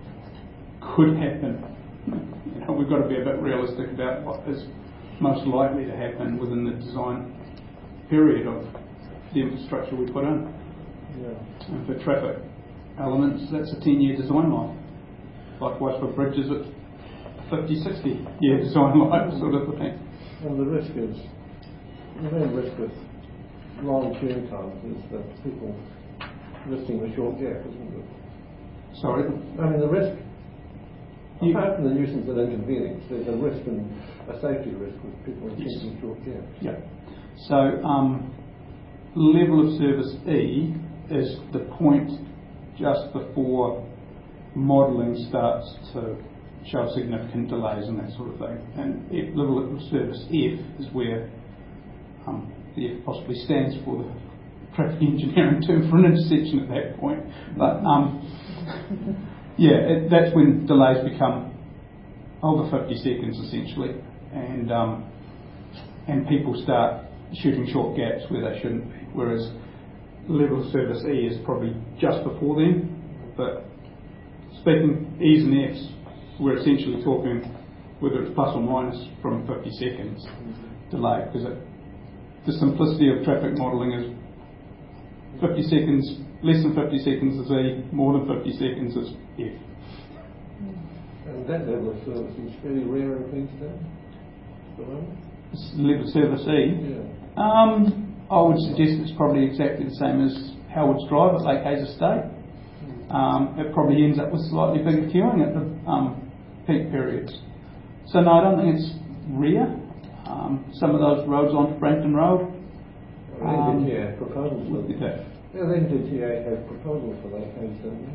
Speaker 8: could happen. We've got to be a bit realistic about what is most likely to happen within the design period of the infrastructure we put in.
Speaker 5: Yeah.
Speaker 8: And for traffic elements, that's a 10-year design life. Likewise for bridges, it's a 50, 60-year design life sort of thing.
Speaker 5: And the main risk with long tune times is that people risking the short gap, isn't it?
Speaker 8: Sorry?
Speaker 5: I mean, the risk, apart from the nuisance and inconvenience, there's a risk and a safety risk with people taking short gaps.
Speaker 8: Yeah. So, level of service E is the point just before modelling starts to show significant delays and that sort of thing. And level of service F is where the F possibly stands for the traffic engineering term for an intersection at that point. But that's when delays become over 50 seconds essentially, and people start shooting short gaps where they shouldn't be. Whereas level of service E is probably just before then. But speaking E's and F's, we're essentially talking whether it's plus or minus from 50 seconds delay, because the simplicity of traffic modelling is 50 seconds, less than 50 seconds is E, more than 50 seconds is F.
Speaker 5: And that level of service is fairly rare in Queenstown at the moment?
Speaker 8: Level of service E?
Speaker 5: Yeah.
Speaker 8: I would suggest it's probably exactly the same as Howard's Drive at Lake Hayes Estate. It probably ends up with slightly bigger queuing at the peak periods. So no, I don't think it's rare. Some of those roads onto Frankton Road.
Speaker 5: NZTA have proposals for
Speaker 8: With that.
Speaker 5: Yeah, the NZTA have proposals for Lake Hayes, don't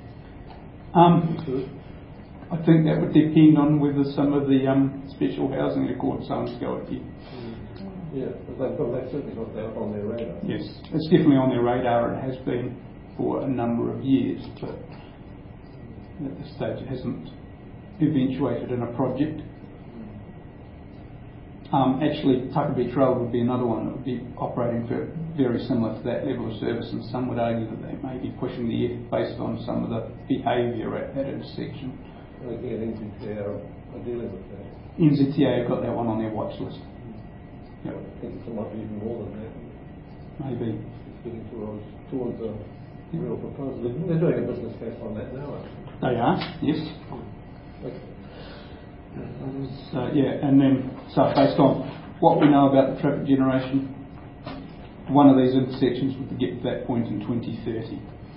Speaker 5: they?
Speaker 8: I think that would depend on whether some of the special housing accord zones go at you.
Speaker 5: Yeah, but they've certainly got that on their radar.
Speaker 8: Yes, it's definitely on their radar and has been for a number of years, but at this stage it hasn't eventuated in a project. Actually, Tucker Beach Road would be another one that would be operating for very similar to that level of service, and some would argue that they may be pushing the F based on some of the behaviour at that intersection.
Speaker 5: And again, NZTA are dealing with that.
Speaker 8: NZTA have got that one on their watch list. Yep.
Speaker 5: I think it might be even more than that.
Speaker 8: Maybe.
Speaker 5: It's getting towards a real proposal. They're doing a business case on that now, actually.
Speaker 8: They are, yes.
Speaker 5: Okay.
Speaker 8: And then, based on what we know about the traffic generation, one of these intersections would get to that point in 2030.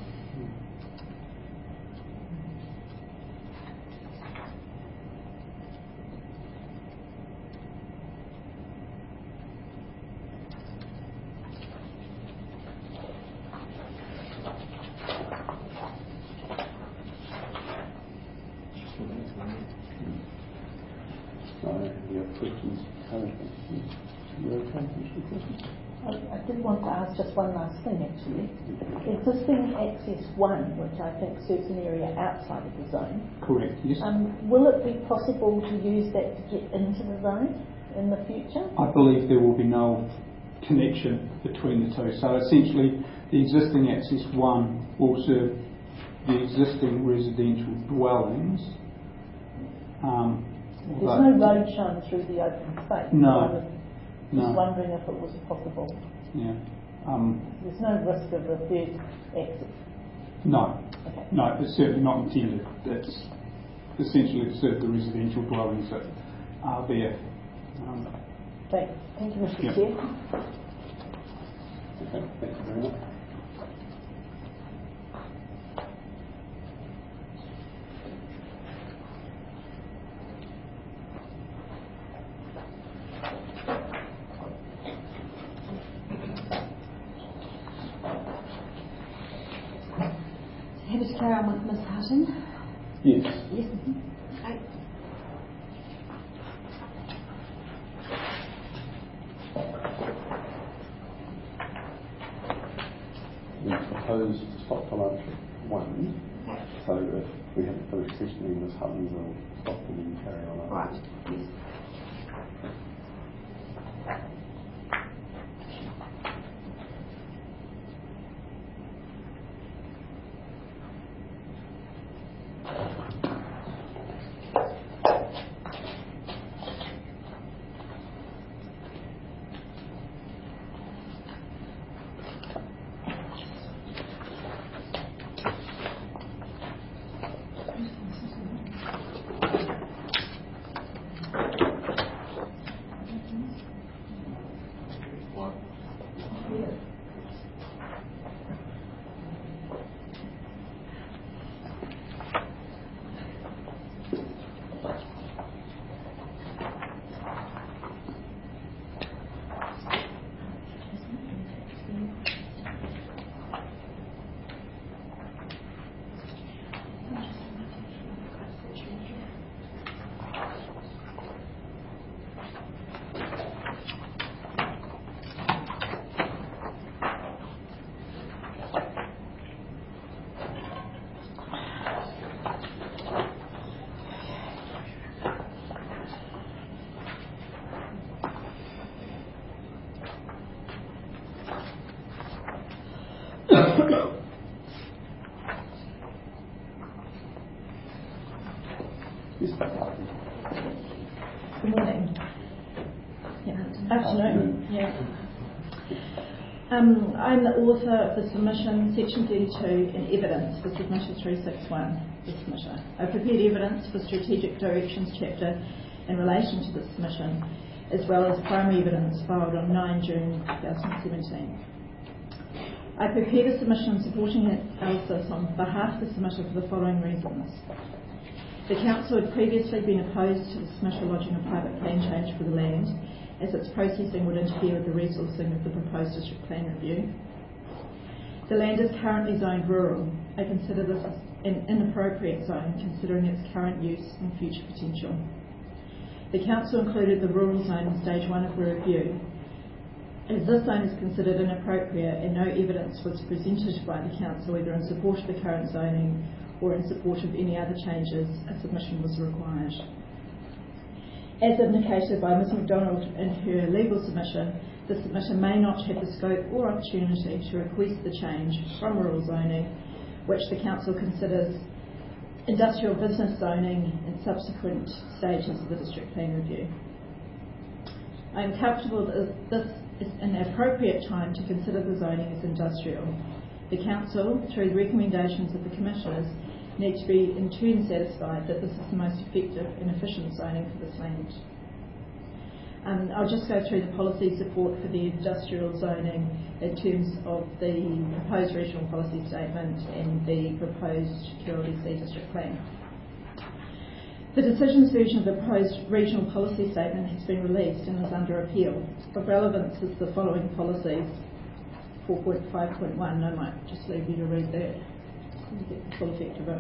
Speaker 4: I did want to ask just one last thing actually. Existing access 1, which I think serves an area outside of the zone.
Speaker 8: Correct, yes.
Speaker 4: Will it be possible to use that to get into the zone in the future?
Speaker 8: I believe there will be no connection between the two. So essentially the existing access 1 will serve the existing residential dwellings.
Speaker 4: There's no road shown through the open space.
Speaker 8: No.
Speaker 4: I was just wondering if it was possible.
Speaker 8: Yeah.
Speaker 4: There's no risk of a third exit.
Speaker 8: No.
Speaker 4: Okay.
Speaker 8: No, it's certainly not intended. It's essentially to serve the residential dwellings that are there.
Speaker 4: Thank you, Mr.
Speaker 8: Yep.
Speaker 4: Chair.
Speaker 2: Okay, thank you very much.
Speaker 1: Happy to carry on with Ms. Hutton?
Speaker 2: Yes.
Speaker 1: Yes. Okay.
Speaker 2: We propose to stop for lunch at 1. So if we haven't finished questioning Ms. Hutton, we'll stop and then carry on.
Speaker 1: Right. Yes. I'm the author of the submission, Section 32, and evidence for Submission 361, the submission. I prepared evidence for Strategic Directions chapter in relation to the submission, as well as primary evidence filed on 9 June 2017. I prepared a submission supporting ALSIS on behalf of the submitter for the following reasons. The Council had previously been opposed to the submitter lodging a private plan change for the land, as its processing would interfere with the resourcing of the proposed district plan review. The land is currently zoned rural. I consider this an inappropriate zone considering its current use and future potential. The Council included the rural zone in stage 1 of the review. As this zone is considered inappropriate and no evidence was presented by the Council either in support of the current zoning or in support of any other changes, a submission was required. As indicated by Ms McDonald in her legal submission, the submission may not have the scope or opportunity to request the change from rural zoning, which the Council considers industrial business zoning in subsequent stages of the district plan review. I am comfortable that this is an appropriate time to consider the zoning as industrial. The Council, through the recommendations of the Commissioners, need to be in turn satisfied that this is the most effective and efficient zoning for this land. I'll just go through the policy support for the industrial zoning in terms of the proposed regional policy statement and the proposed QLDC district plan. The decisions version of the proposed regional policy statement has been released and is under appeal. Of relevance is the following policies. 4.5.1, I might just leave you to read that. You get the full effect of it.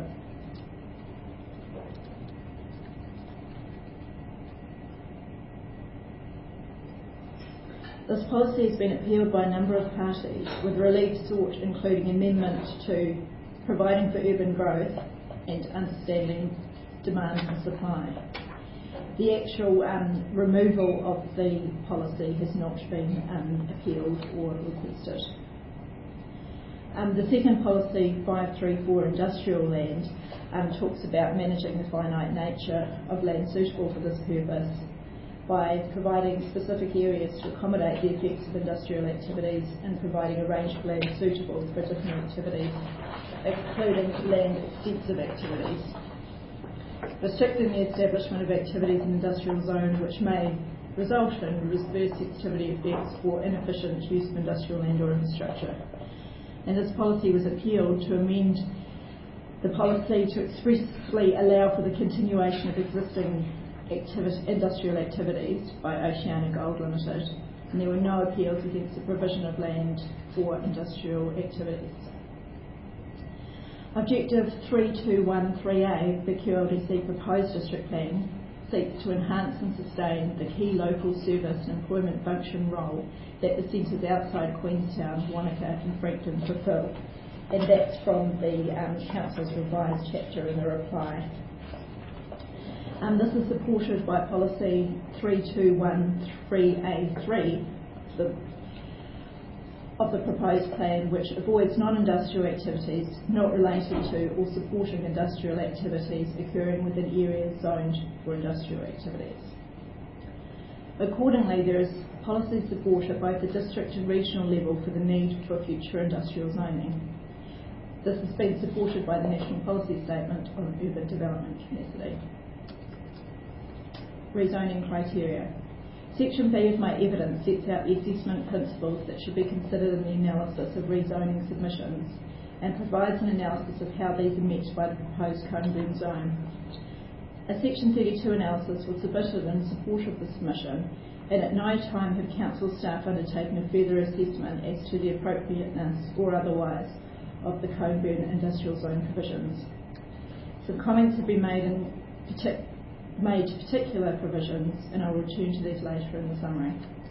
Speaker 1: This policy has been appealed by a number of parties, with relief sought including amendment to providing for urban growth and understanding demand and supply. The actual removal of the policy has not been appealed or requested. The second policy, 534 industrial land, talks about managing the finite nature of land suitable for this purpose by providing specific areas to accommodate the effects of industrial activities and providing a range of land suitable for different activities, including land extensive activities. Restricting the establishment of activities in industrial zone which may result in reverse activity effects or inefficient use of industrial land or infrastructure. And this policy was appealed to amend the policy to expressly allow for the continuation of existing industrial activities by Oceania Gold Limited, and there were no appeals against the provision of land for industrial activities. Objective 3213A of the QLDC proposed district plan seeks to enhance and sustain the key local service and employment function role that the centres outside Queenstown, Wanaka and Frankton fulfil, and that's from the Council's revised chapter in the reply. This is supported by policy 3213A3 of the proposed plan, which avoids non-industrial activities not related to or supporting industrial activities occurring within areas zoned for industrial activities. Accordingly, there is policy support at both the district and regional level for the need for future industrial zoning. This has been supported by the National Policy Statement on Urban Development Capacity. Rezoning criteria. Section B of my evidence sets out the assessment principles that should be considered in the analysis of rezoning submissions and provides an analysis of how these are met by the proposed Coneburn zone. A Section 32 analysis was submitted in support of the submission, and at no time have Council staff undertaken a further assessment as to the appropriateness or otherwise of the Coneburn industrial zone provisions. Some comments have been made to particular provisions, and I will return to these later in the summary.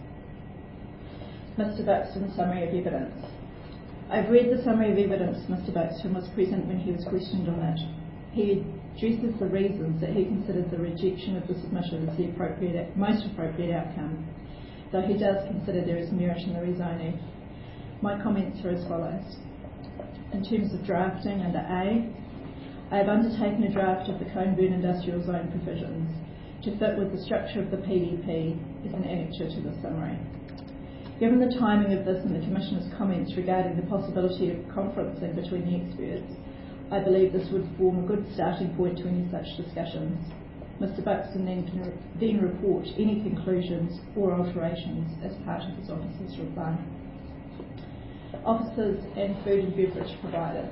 Speaker 1: Mr Buxton's summary of evidence. I've read the summary of evidence Mr Buxton was present when he was questioned on it. He addresses the reasons that he considered the rejection of the submission as the most appropriate outcome, though he does consider there is merit in the rezoning. My comments are as follows. In terms of drafting under A, I have undertaken a draft of the Coneburn Industrial Zone provisions to fit with the structure of the PDP as an annexure to the summary.
Speaker 9: Given the timing of this and the Commissioner's comments regarding the possibility of conferencing between the experts, I believe this would form a good starting point to any such discussions. Mr Buxton then report any conclusions or alterations as part of his officer's reply. Officers and food and beverage providers.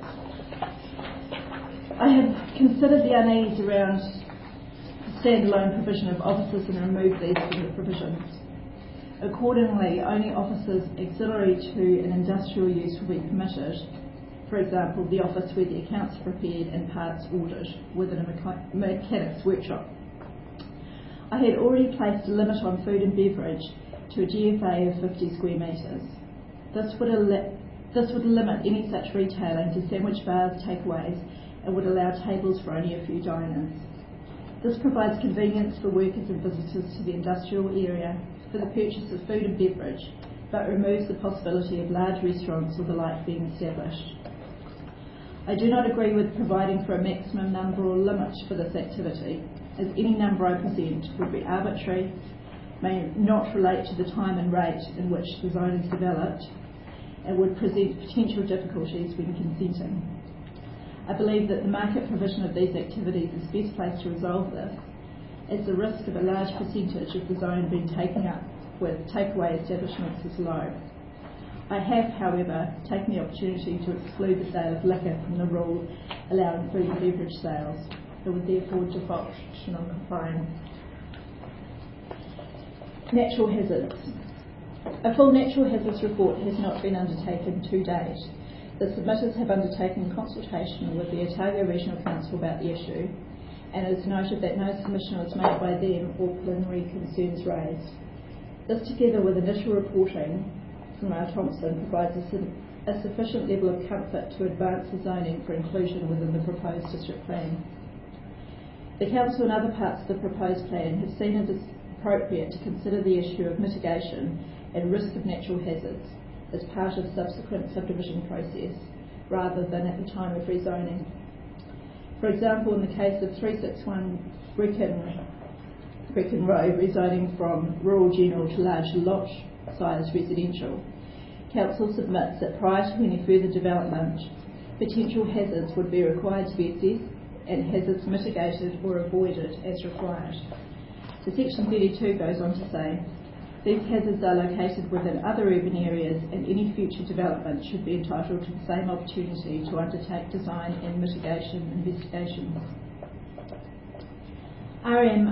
Speaker 9: I have considered the unease around the standalone provision of officers and removed these from the provisions. Accordingly, only officers auxiliary to an industrial use will be permitted. For example, the office where the accounts are prepared and parts ordered within a mechanic's workshop. I had already placed a limit on food and beverage to a GFA of 50 square metres. This would limit any such retailing to sandwich bars, takeaways, and would allow tables for only a few diners. This provides convenience for workers and visitors to the industrial area for the purchase of food and beverage, but removes the possibility of large restaurants or the like being established. I do not agree with providing for a maximum number or limit for this activity, as any number I present would be arbitrary, may not relate to the time and rate in which the zone is developed, and would present potential difficulties when consenting. I believe that the market provision of these activities is best placed to resolve this, as the risk of a large percentage of the zone being taken up with takeaway establishments is low. I have, however, taken the opportunity to exclude the sale of liquor from the rule allowing food and beverage sales. It would therefore default to non-compliance. Natural hazards. A full natural hazards report has not been undertaken to date. The submitters have undertaken consultation with the Otago Regional Council about the issue, and it is noted that no submission was made by them or preliminary concerns raised. This, together with initial reporting from R. Thompson, provides a sufficient level of comfort to advance the zoning for inclusion within the proposed district plan. The Council and other parts of the proposed plan have seen it as appropriate to consider the issue of mitigation and risk of natural hazards as part of subsequent subdivision process, rather than at the time of rezoning. For example, in the case of 361 Brecon Road, rezoning from rural general to large lot size residential, Council submits that prior to any further development, potential hazards would be required to be assessed and hazards mitigated or avoided as required. So Section 32 goes on to say, these hazards are located within other urban areas, and any future development should be entitled to the same opportunity to undertake design and mitigation investigations. RM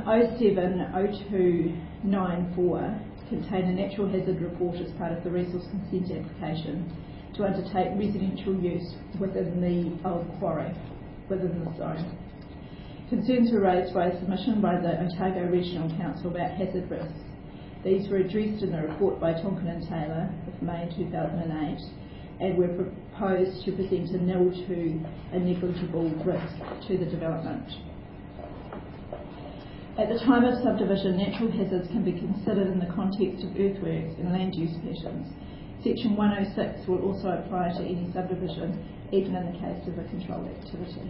Speaker 9: 070294 contain a natural hazard report as part of the resource consent application to undertake residential use within the old quarry, within the zone. Concerns were raised by a submission by the Otago Regional Council about hazard risks. These were addressed in the report by Tonkin and Taylor of May 2008 and were proposed to present a nil to a negligible risk to the development. At the time of subdivision, natural hazards can be considered in the context of earthworks and land use patterns. Section 106 will also apply to any subdivision, even in the case of a controlled activity.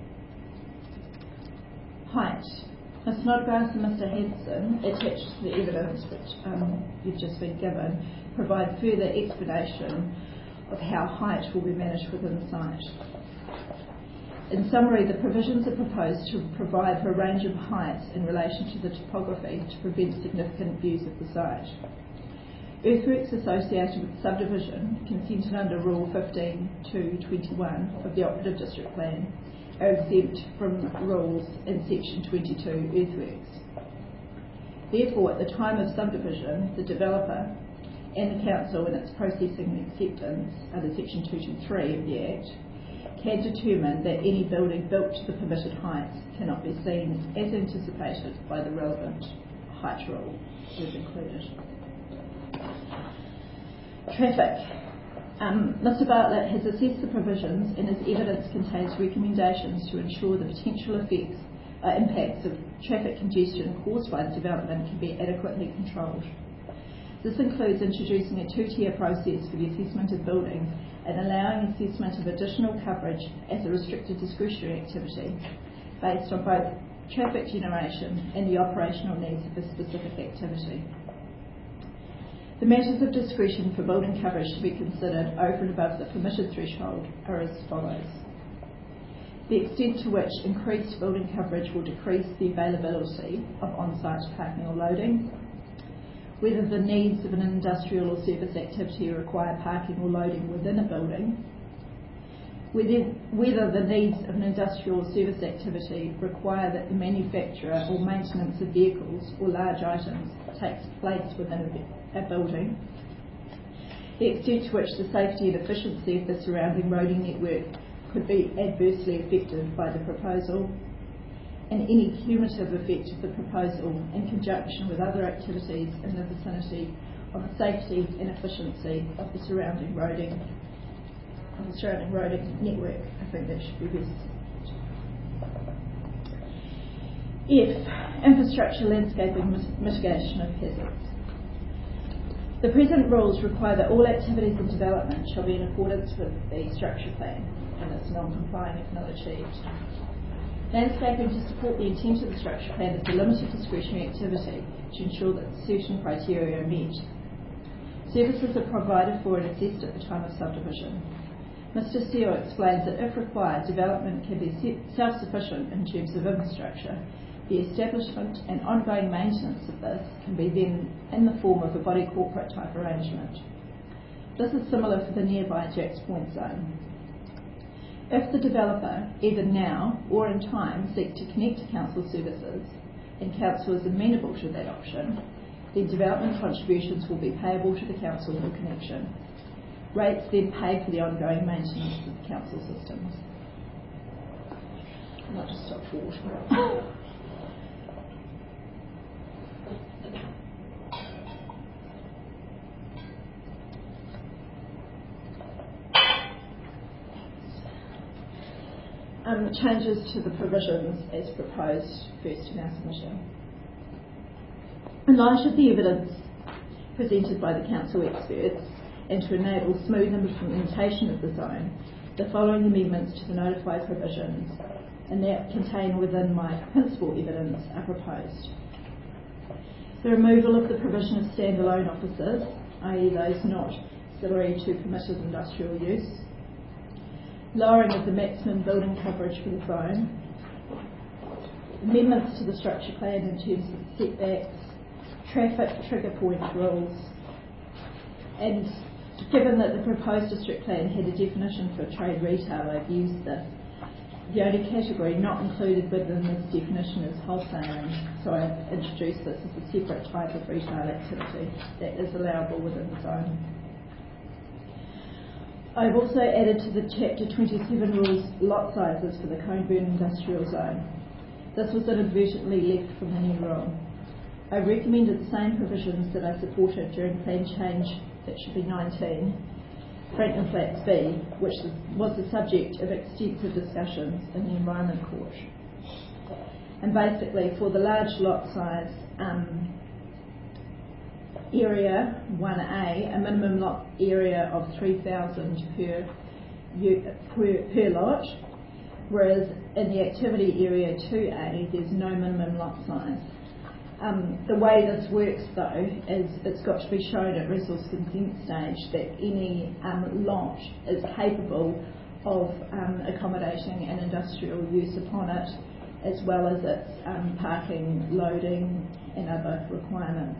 Speaker 9: Height. Ms Snodgrass and Mr Hanson, attached to the evidence which you've just been given, provide further explanation of how height will be managed within the site. In summary, the provisions are proposed to provide for a range of heights in relation to the topography to prevent significant views of the site. Earthworks associated with subdivision, consented under Rule 15.2.21 of the Operative District Plan, are exempt from rules in Section 22 earthworks. Therefore, at the time of subdivision, the developer and the council, in its processing acceptance under Section 223 of the Act, can determine that any building built to the permitted heights cannot be seen as anticipated by the relevant height rule as included. Traffic. Mr Bartlett has assessed the provisions and his evidence contains recommendations to ensure the potential impacts of traffic congestion caused by the development can be adequately controlled. This includes introducing a two-tier process for the assessment of buildings and allowing assessment of additional coverage as a restricted discretionary activity based on both traffic generation and the operational needs of a specific activity. The matters of discretion for building coverage to be considered over and above the permitted threshold are as follows. The extent to which increased building coverage will decrease the availability of on-site parking or loading, whether the needs of an industrial or service activity require parking or loading within a building, whether the needs of an industrial or service activity require that the manufacture or maintenance of vehicles or large items takes place within a building, the extent to which the safety and efficiency of the surrounding roading network could be adversely affected by the proposal, and any cumulative effect of the proposal in conjunction with other activities in the vicinity on the safety and efficiency of the surrounding roading network. I think that should be best. F. Infrastructure landscaping mitigation of hazards. The present rules require that all activities and development shall be in accordance with the structure plan, and it's non-complying if not achieved. Landscaping to support the intent of the structure plan is a limited discretionary activity to ensure that certain criteria are met. Services are provided for and assessed at the time of subdivision. Mr. Steele explains that if required, development can be self-sufficient in terms of infrastructure. The establishment and ongoing maintenance of this can be then in the form of a body corporate type arrangement. This is similar for the nearby Jacks Point zone. If the developer, either now or in time, seeks to connect to council services and council is amenable to that option, then development contributions will be payable to the council for connection. Rates then pay for the ongoing maintenance of the council systems. I might just stop for water. Changes to the provisions as proposed first in our submission. In light of the evidence presented by the council experts and to enable smooth implementation of the zone, the following amendments to the notified provisions and that contained within my principal evidence are proposed. The removal of the provision of standalone offices, i.e. those not ancillary to permitted industrial use, lowering of the maximum building coverage for the zone, amendments to the structure plan in terms of setbacks, traffic trigger point rules, and given that the proposed district plan had a definition for trade retail, I've used this. The only category not included within this definition is wholesaling, so I've introduced this as a separate type of retail activity that is allowable within the zone. I've also added to the Chapter 27 rules lot sizes for the Coneburn Industrial Zone. This was inadvertently left from the new rule. I recommended the same provisions that I supported during plan change, that should be 19, Franklin Flats B, which was the subject of extensive discussions in the Environment Court. And basically, for the large lot size area 1A, a minimum lot area of 3,000 per lot, whereas in the activity area 2A, there's no minimum lot size. The way this works, though, is it's got to be shown at resource consent stage that any lot is capable of accommodating an industrial use upon it, as well as its parking, loading and other requirements.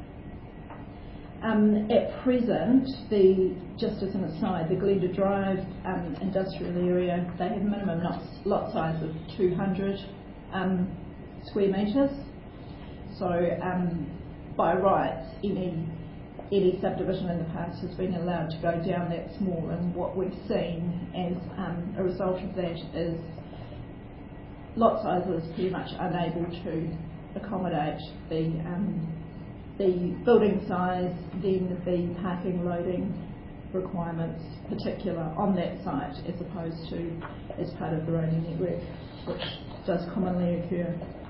Speaker 9: At present, just as an aside, the Glenda Drive industrial area, they have minimum lot size of 200 square metres. So by rights, any subdivision in the past has been allowed to go down that small, and what we've seen as a result of that is lot sizes pretty much unable to accommodate the building size, then the parking loading requirements particular on that site as opposed to as part of the roading network, which does commonly occur.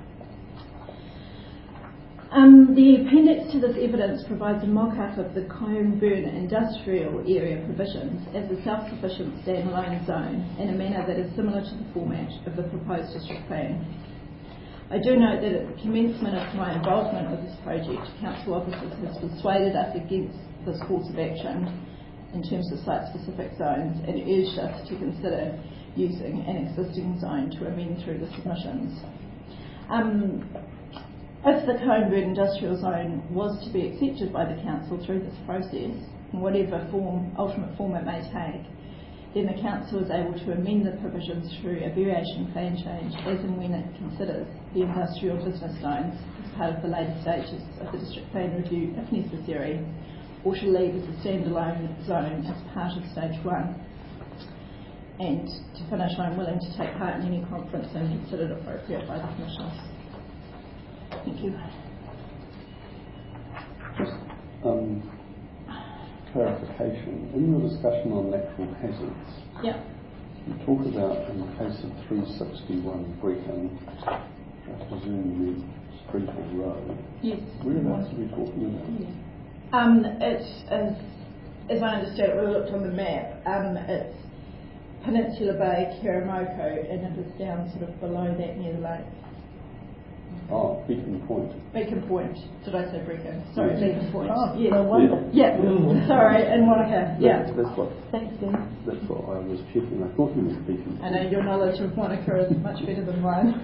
Speaker 9: The appendix to this evidence provides a mock-up of the Coneburn industrial area provisions as a self-sufficient standalone zone in a manner that is similar to the format of the proposed district plan. I do note that at the commencement of my involvement with this project, council officers has persuaded us against this course of action in terms of site-specific zones and urged us to consider using an existing zone to amend through the submissions. If the Coenberg Industrial Zone was to be accepted by the council through this process, in whatever ultimate form it may take, then the council is able to amend the provisions through a variation plan change as and when it considers the industrial business zones as part of the later stages of the district plan review if necessary, or to leave as a standalone zone as part of stage 1. And to finish, I'm willing to take part in any conference and considered appropriate by the commissioners. Thank you.
Speaker 2: Just clarification. In your discussion on natural hazards,
Speaker 9: Yeah.
Speaker 2: you talk about in the case of 361 Brecon, I presume means street or road.
Speaker 9: Yes.
Speaker 2: Whereabouts are we talking about?
Speaker 9: It is, as I understand it, we looked on the map, it's Peninsula Bay, Kirimoko, and it is down sort of below that near the lake.
Speaker 2: Oh, Beacon Point.
Speaker 9: Beacon Point. Did I say Brecon? Sorry,
Speaker 2: Yes.
Speaker 9: Beacon Point.
Speaker 4: Oh,
Speaker 9: yes.
Speaker 4: no wonder.
Speaker 9: Yeah. Sorry, and Monica. Yeah.
Speaker 2: That's what.
Speaker 4: Thanks, Ben.
Speaker 2: That's what I was checking. I thought you were Beacon Point.
Speaker 9: I know your knowledge of Monica is much better than mine.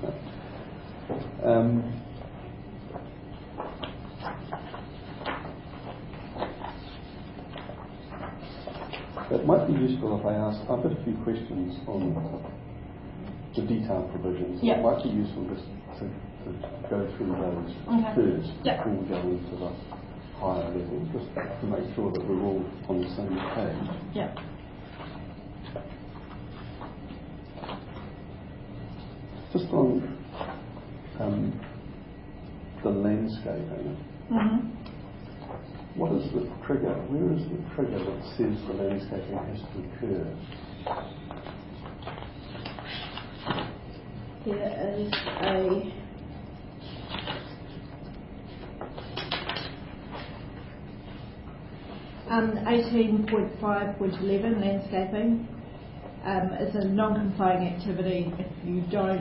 Speaker 2: It might be useful if I ask. I've got a few questions on the detailed provisions.
Speaker 9: Yeah.
Speaker 2: It might be useful just to go through those first before we go into the higher level, just to make sure that we're all on the same page.
Speaker 9: Yeah.
Speaker 2: Just on the landscaping, what is the trigger? Where is the trigger that says the landscaping has to occur?
Speaker 9: There is a 18.5.11 landscaping. It's a non-complying activity if you don't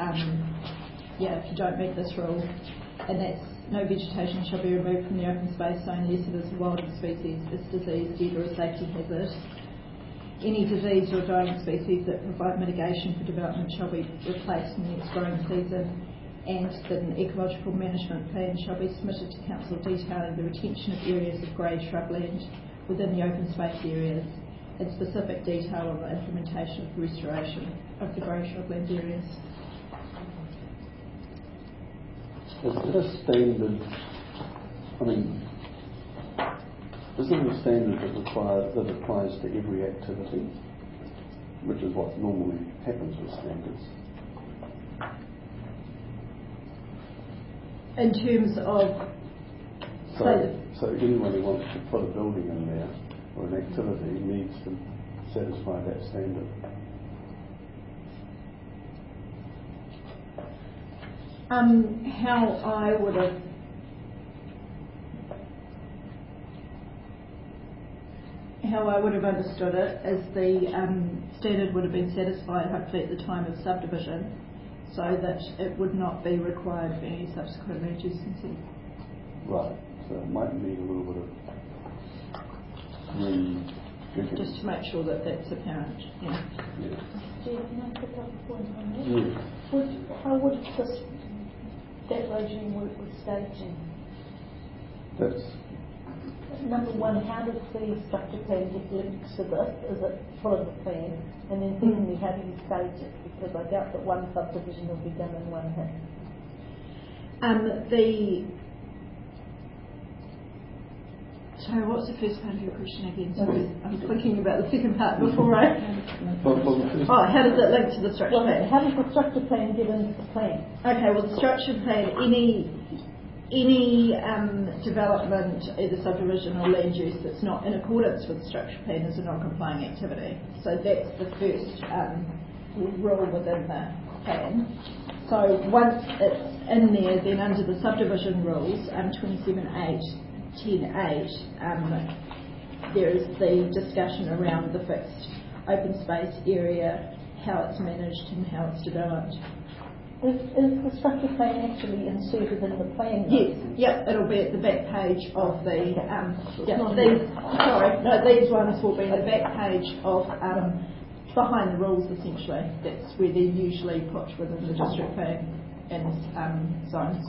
Speaker 9: meet this rule, and that's no vegetation shall be removed from the open space zone unless it is a wild species, is diseased, dead, or a safety hazard. Any diseased or dying species that provide mitigation for development shall be replaced in the next growing season, and that an ecological management plan shall be submitted to council detailing the retention of areas of grey shrubland within the open space areas and specific detail on the implementation of the restoration of the grey shrubland areas.
Speaker 2: Is it a standard? I mean, is there a standard that applies to every activity, which is what normally happens with standards?
Speaker 9: In terms of...
Speaker 2: So anyone who wants to put a building in there or an activity needs to satisfy that standard.
Speaker 9: How I would have understood it is the standard would have been satisfied hopefully at the time of subdivision, so that it would not be required for any subsequent land use consent.
Speaker 2: Right. So it might need a little bit of
Speaker 9: just to make sure that that's apparent. Yeah.
Speaker 4: Can I pick up a point on that?
Speaker 2: Yes.
Speaker 4: How would that regime work with staging?
Speaker 2: That's
Speaker 4: Number one, how does the structure plan get linked to this? Is it part of the plan? And then secondly, how do you stage it? Because I doubt that one subdivision will be done in one hit.
Speaker 9: Sorry, what's the first part of your question again? Sorry, I'm thinking about the second part before I... how does it link to the structure plan?
Speaker 4: How does the structure plan get into the plan?
Speaker 9: Okay, well, the structure plan, any development, either subdivision or land use that's not in accordance with the structure plan is a non-complying activity. So that's the first rule within the plan. So once it's in there, then under the subdivision rules, 27.8.10.8, there is the discussion around the fixed open space area, how it's managed and how it's developed.
Speaker 4: Is the structure plan actually inserted in the plan?
Speaker 9: Yes, yep, it'll be at the back page of the, these ones will be the back page of behind the rules essentially. That's where they're usually put within the district plan and zones.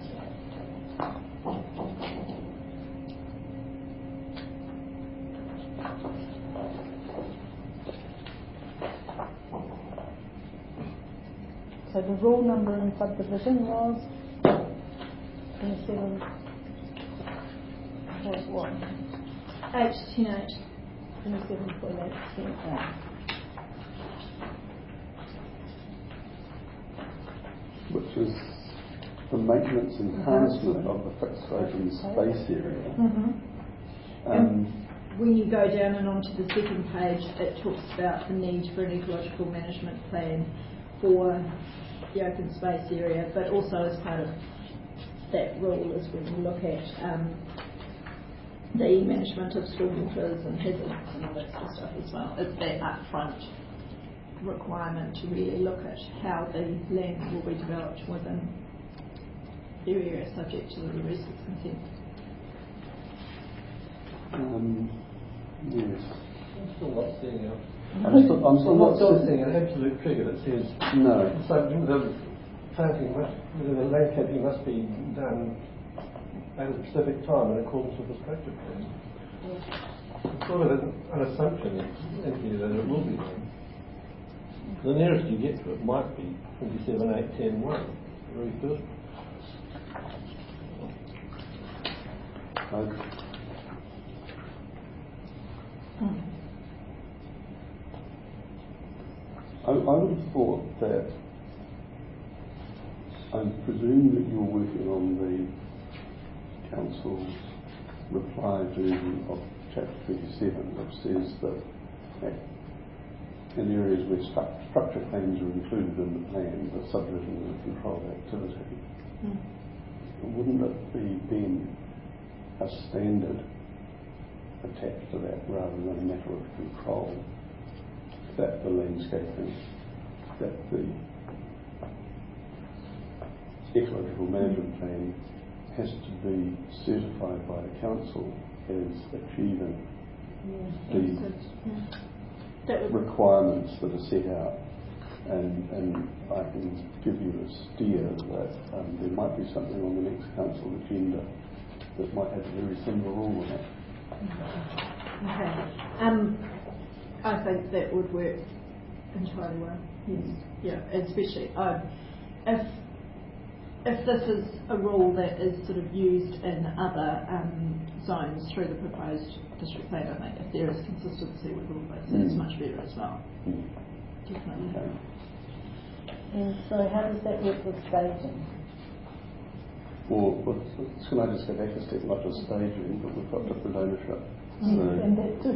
Speaker 4: So the rule number in subdivision was 27. Was what?
Speaker 9: 810.8.
Speaker 4: 27.8.
Speaker 2: Which is the maintenance enhancement of the fixed open space area.
Speaker 9: When you go down and onto the second page, it talks about the need for an ecological management plan for the open space area, but also as part of that rule is when you look at the management of stormwaters and hazards and all that sort of stuff as well. It's that upfront requirement to really look at how the land will be developed within the area subject to the resource consent.
Speaker 2: Yes.
Speaker 5: I'm still not seeing it.
Speaker 2: I'm still not
Speaker 5: seeing an absolute trigger that says
Speaker 2: no.
Speaker 5: So the planting the landscaping must be done at a specific time in accordance with the structure plan. It's sort of an assumption in here that it will be done. The nearest you get to it might be 27.8.10.1, the very first.
Speaker 2: I would have thought that, I presume that you're working on the Council's reply version of Chapter 27, which says that in areas where structure plans are included in the plan, the subdivision is a controlled activity. Wouldn't it be then a standard attached to that rather than a matter of control that the landscaping, that the ecological management plan has to be certified by the council as achieving the requirements that are set out, and I can give you a steer that there might be something on the next council agenda that might have a very similar rule in it.
Speaker 9: Okay. I think that would work entirely well. Yes. Yeah, especially if this is a rule that is sort of used in other zones through the proposed district plan, I think if there is consistency with all of this, it's much better as well. Definitely.
Speaker 2: Okay.
Speaker 4: And so how does that work with staging?
Speaker 2: Well, can I just go back a step, not just staging, but we've got different ownership.
Speaker 4: And that too.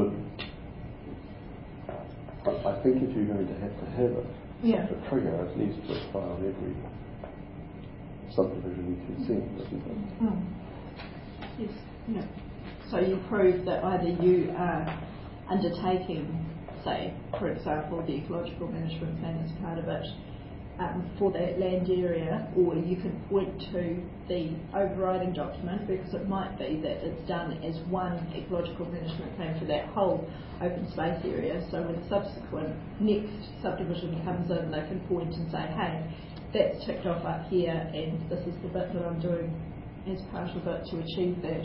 Speaker 2: I think if you're going to have it,
Speaker 9: Yeah.
Speaker 2: the trigger, it needs to apply on every subdivision consent, doesn't it?
Speaker 9: Yes. Yeah. So you prove that either you are undertaking, say, for example, the ecological management plan as part of it for that land area, or you can point to the overriding document, because it might be that it's done as one ecological management plan for that whole open space area. So when the subsequent next subdivision comes in, they can point and say, hey, that's ticked off up here, and this is the bit that I'm doing as part of it to achieve that.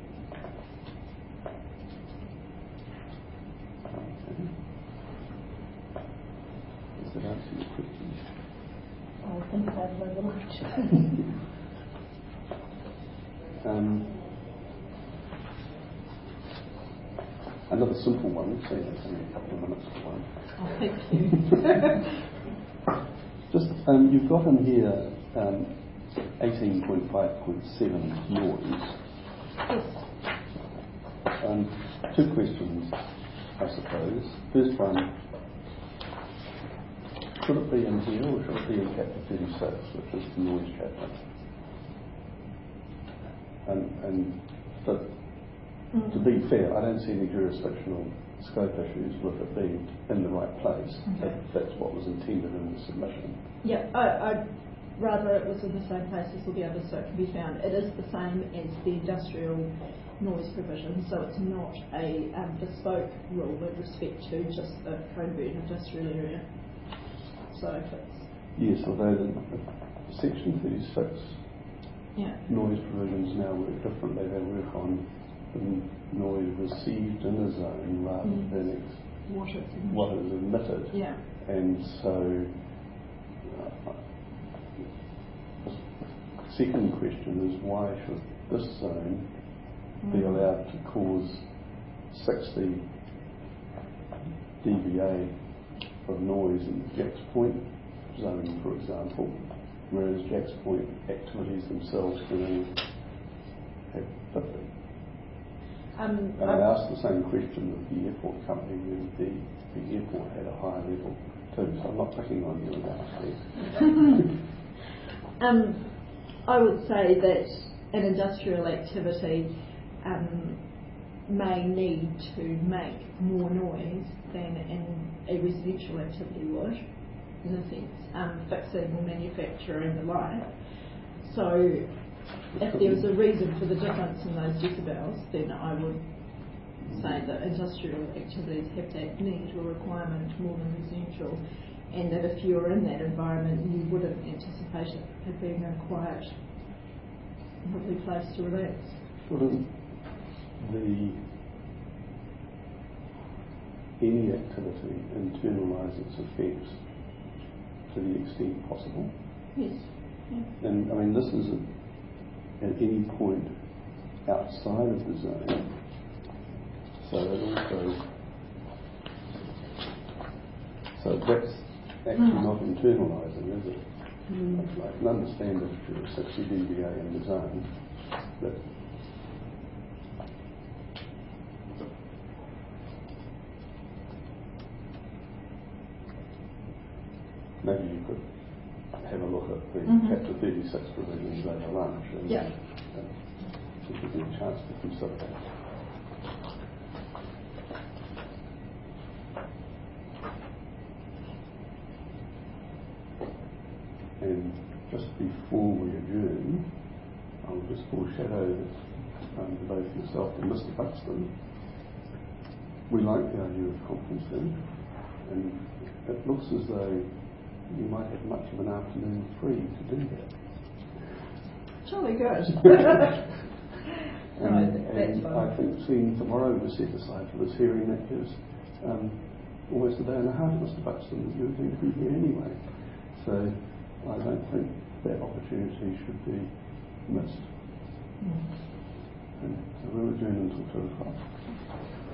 Speaker 2: Does that answer your question?
Speaker 4: I'll think about it over lunch.
Speaker 2: Another simple one, say that's only a couple of minutes for one.
Speaker 9: Oh, thank you.
Speaker 2: Just, you've got in here 18.5.7 noise. Two questions, I suppose. First one, should it be in here or should it be in Chapter 36, which is the noise chapter? And to be fair, I don't see any jurisdictional scope issues with it being in the right place.
Speaker 9: Okay.
Speaker 2: That's what was intended in the submission.
Speaker 9: Yeah, I'd rather it was in the same place as all the others so it can be found. It is the same as the industrial noise provision, so it's not a bespoke rule with respect to just the Coburn industrial area. So if it's...
Speaker 2: Yes, although the Section 36 noise provisions now work differently. They work on the noise received in a zone rather than what is emitted.
Speaker 9: Yeah.
Speaker 2: And so the second question is, why should this zone be allowed to cause 60 dBA of noise in Jack's Point zone, for example, whereas Jack's Point activities themselves can only have 50. And I asked the same question of the airport company when the airport had a higher level too, so I'm not picking on you about that.
Speaker 9: I would say that an industrial activity may need to make more noise than a residential activity would, in a sense, fixing, manufacturing, the like. So if there was a reason for the difference in those decibels, then I would say that industrial activities have that need or requirement more than residential, and that if you're in that environment you wouldn't anticipate it being a quiet, lovely place to relax.
Speaker 2: Shouldn't any activity internalise its effects to the extent possible?
Speaker 9: Yes. Yeah.
Speaker 2: And I mean, this is at any point outside of the zone, so that's actually not internalising, is it? I can understand if you're 60 dBA in the zone, but maybe you could have a look at the Chapter 36 provisions over lunch and give you a chance to consider that. And just before we adjourn, I'll just foreshadow that to both yourself and Mr. Buxton, we like the idea of conferencing, and it looks as though you might have much of an afternoon free to do that.
Speaker 9: Jolly good.
Speaker 2: and I think seeing tomorrow was set aside for this hearing, that gives almost a day and a half, Mr. Buxton, that you're going to be here anyway. So I don't think that opportunity should be missed. And so we'll adjourn until 2 o'clock.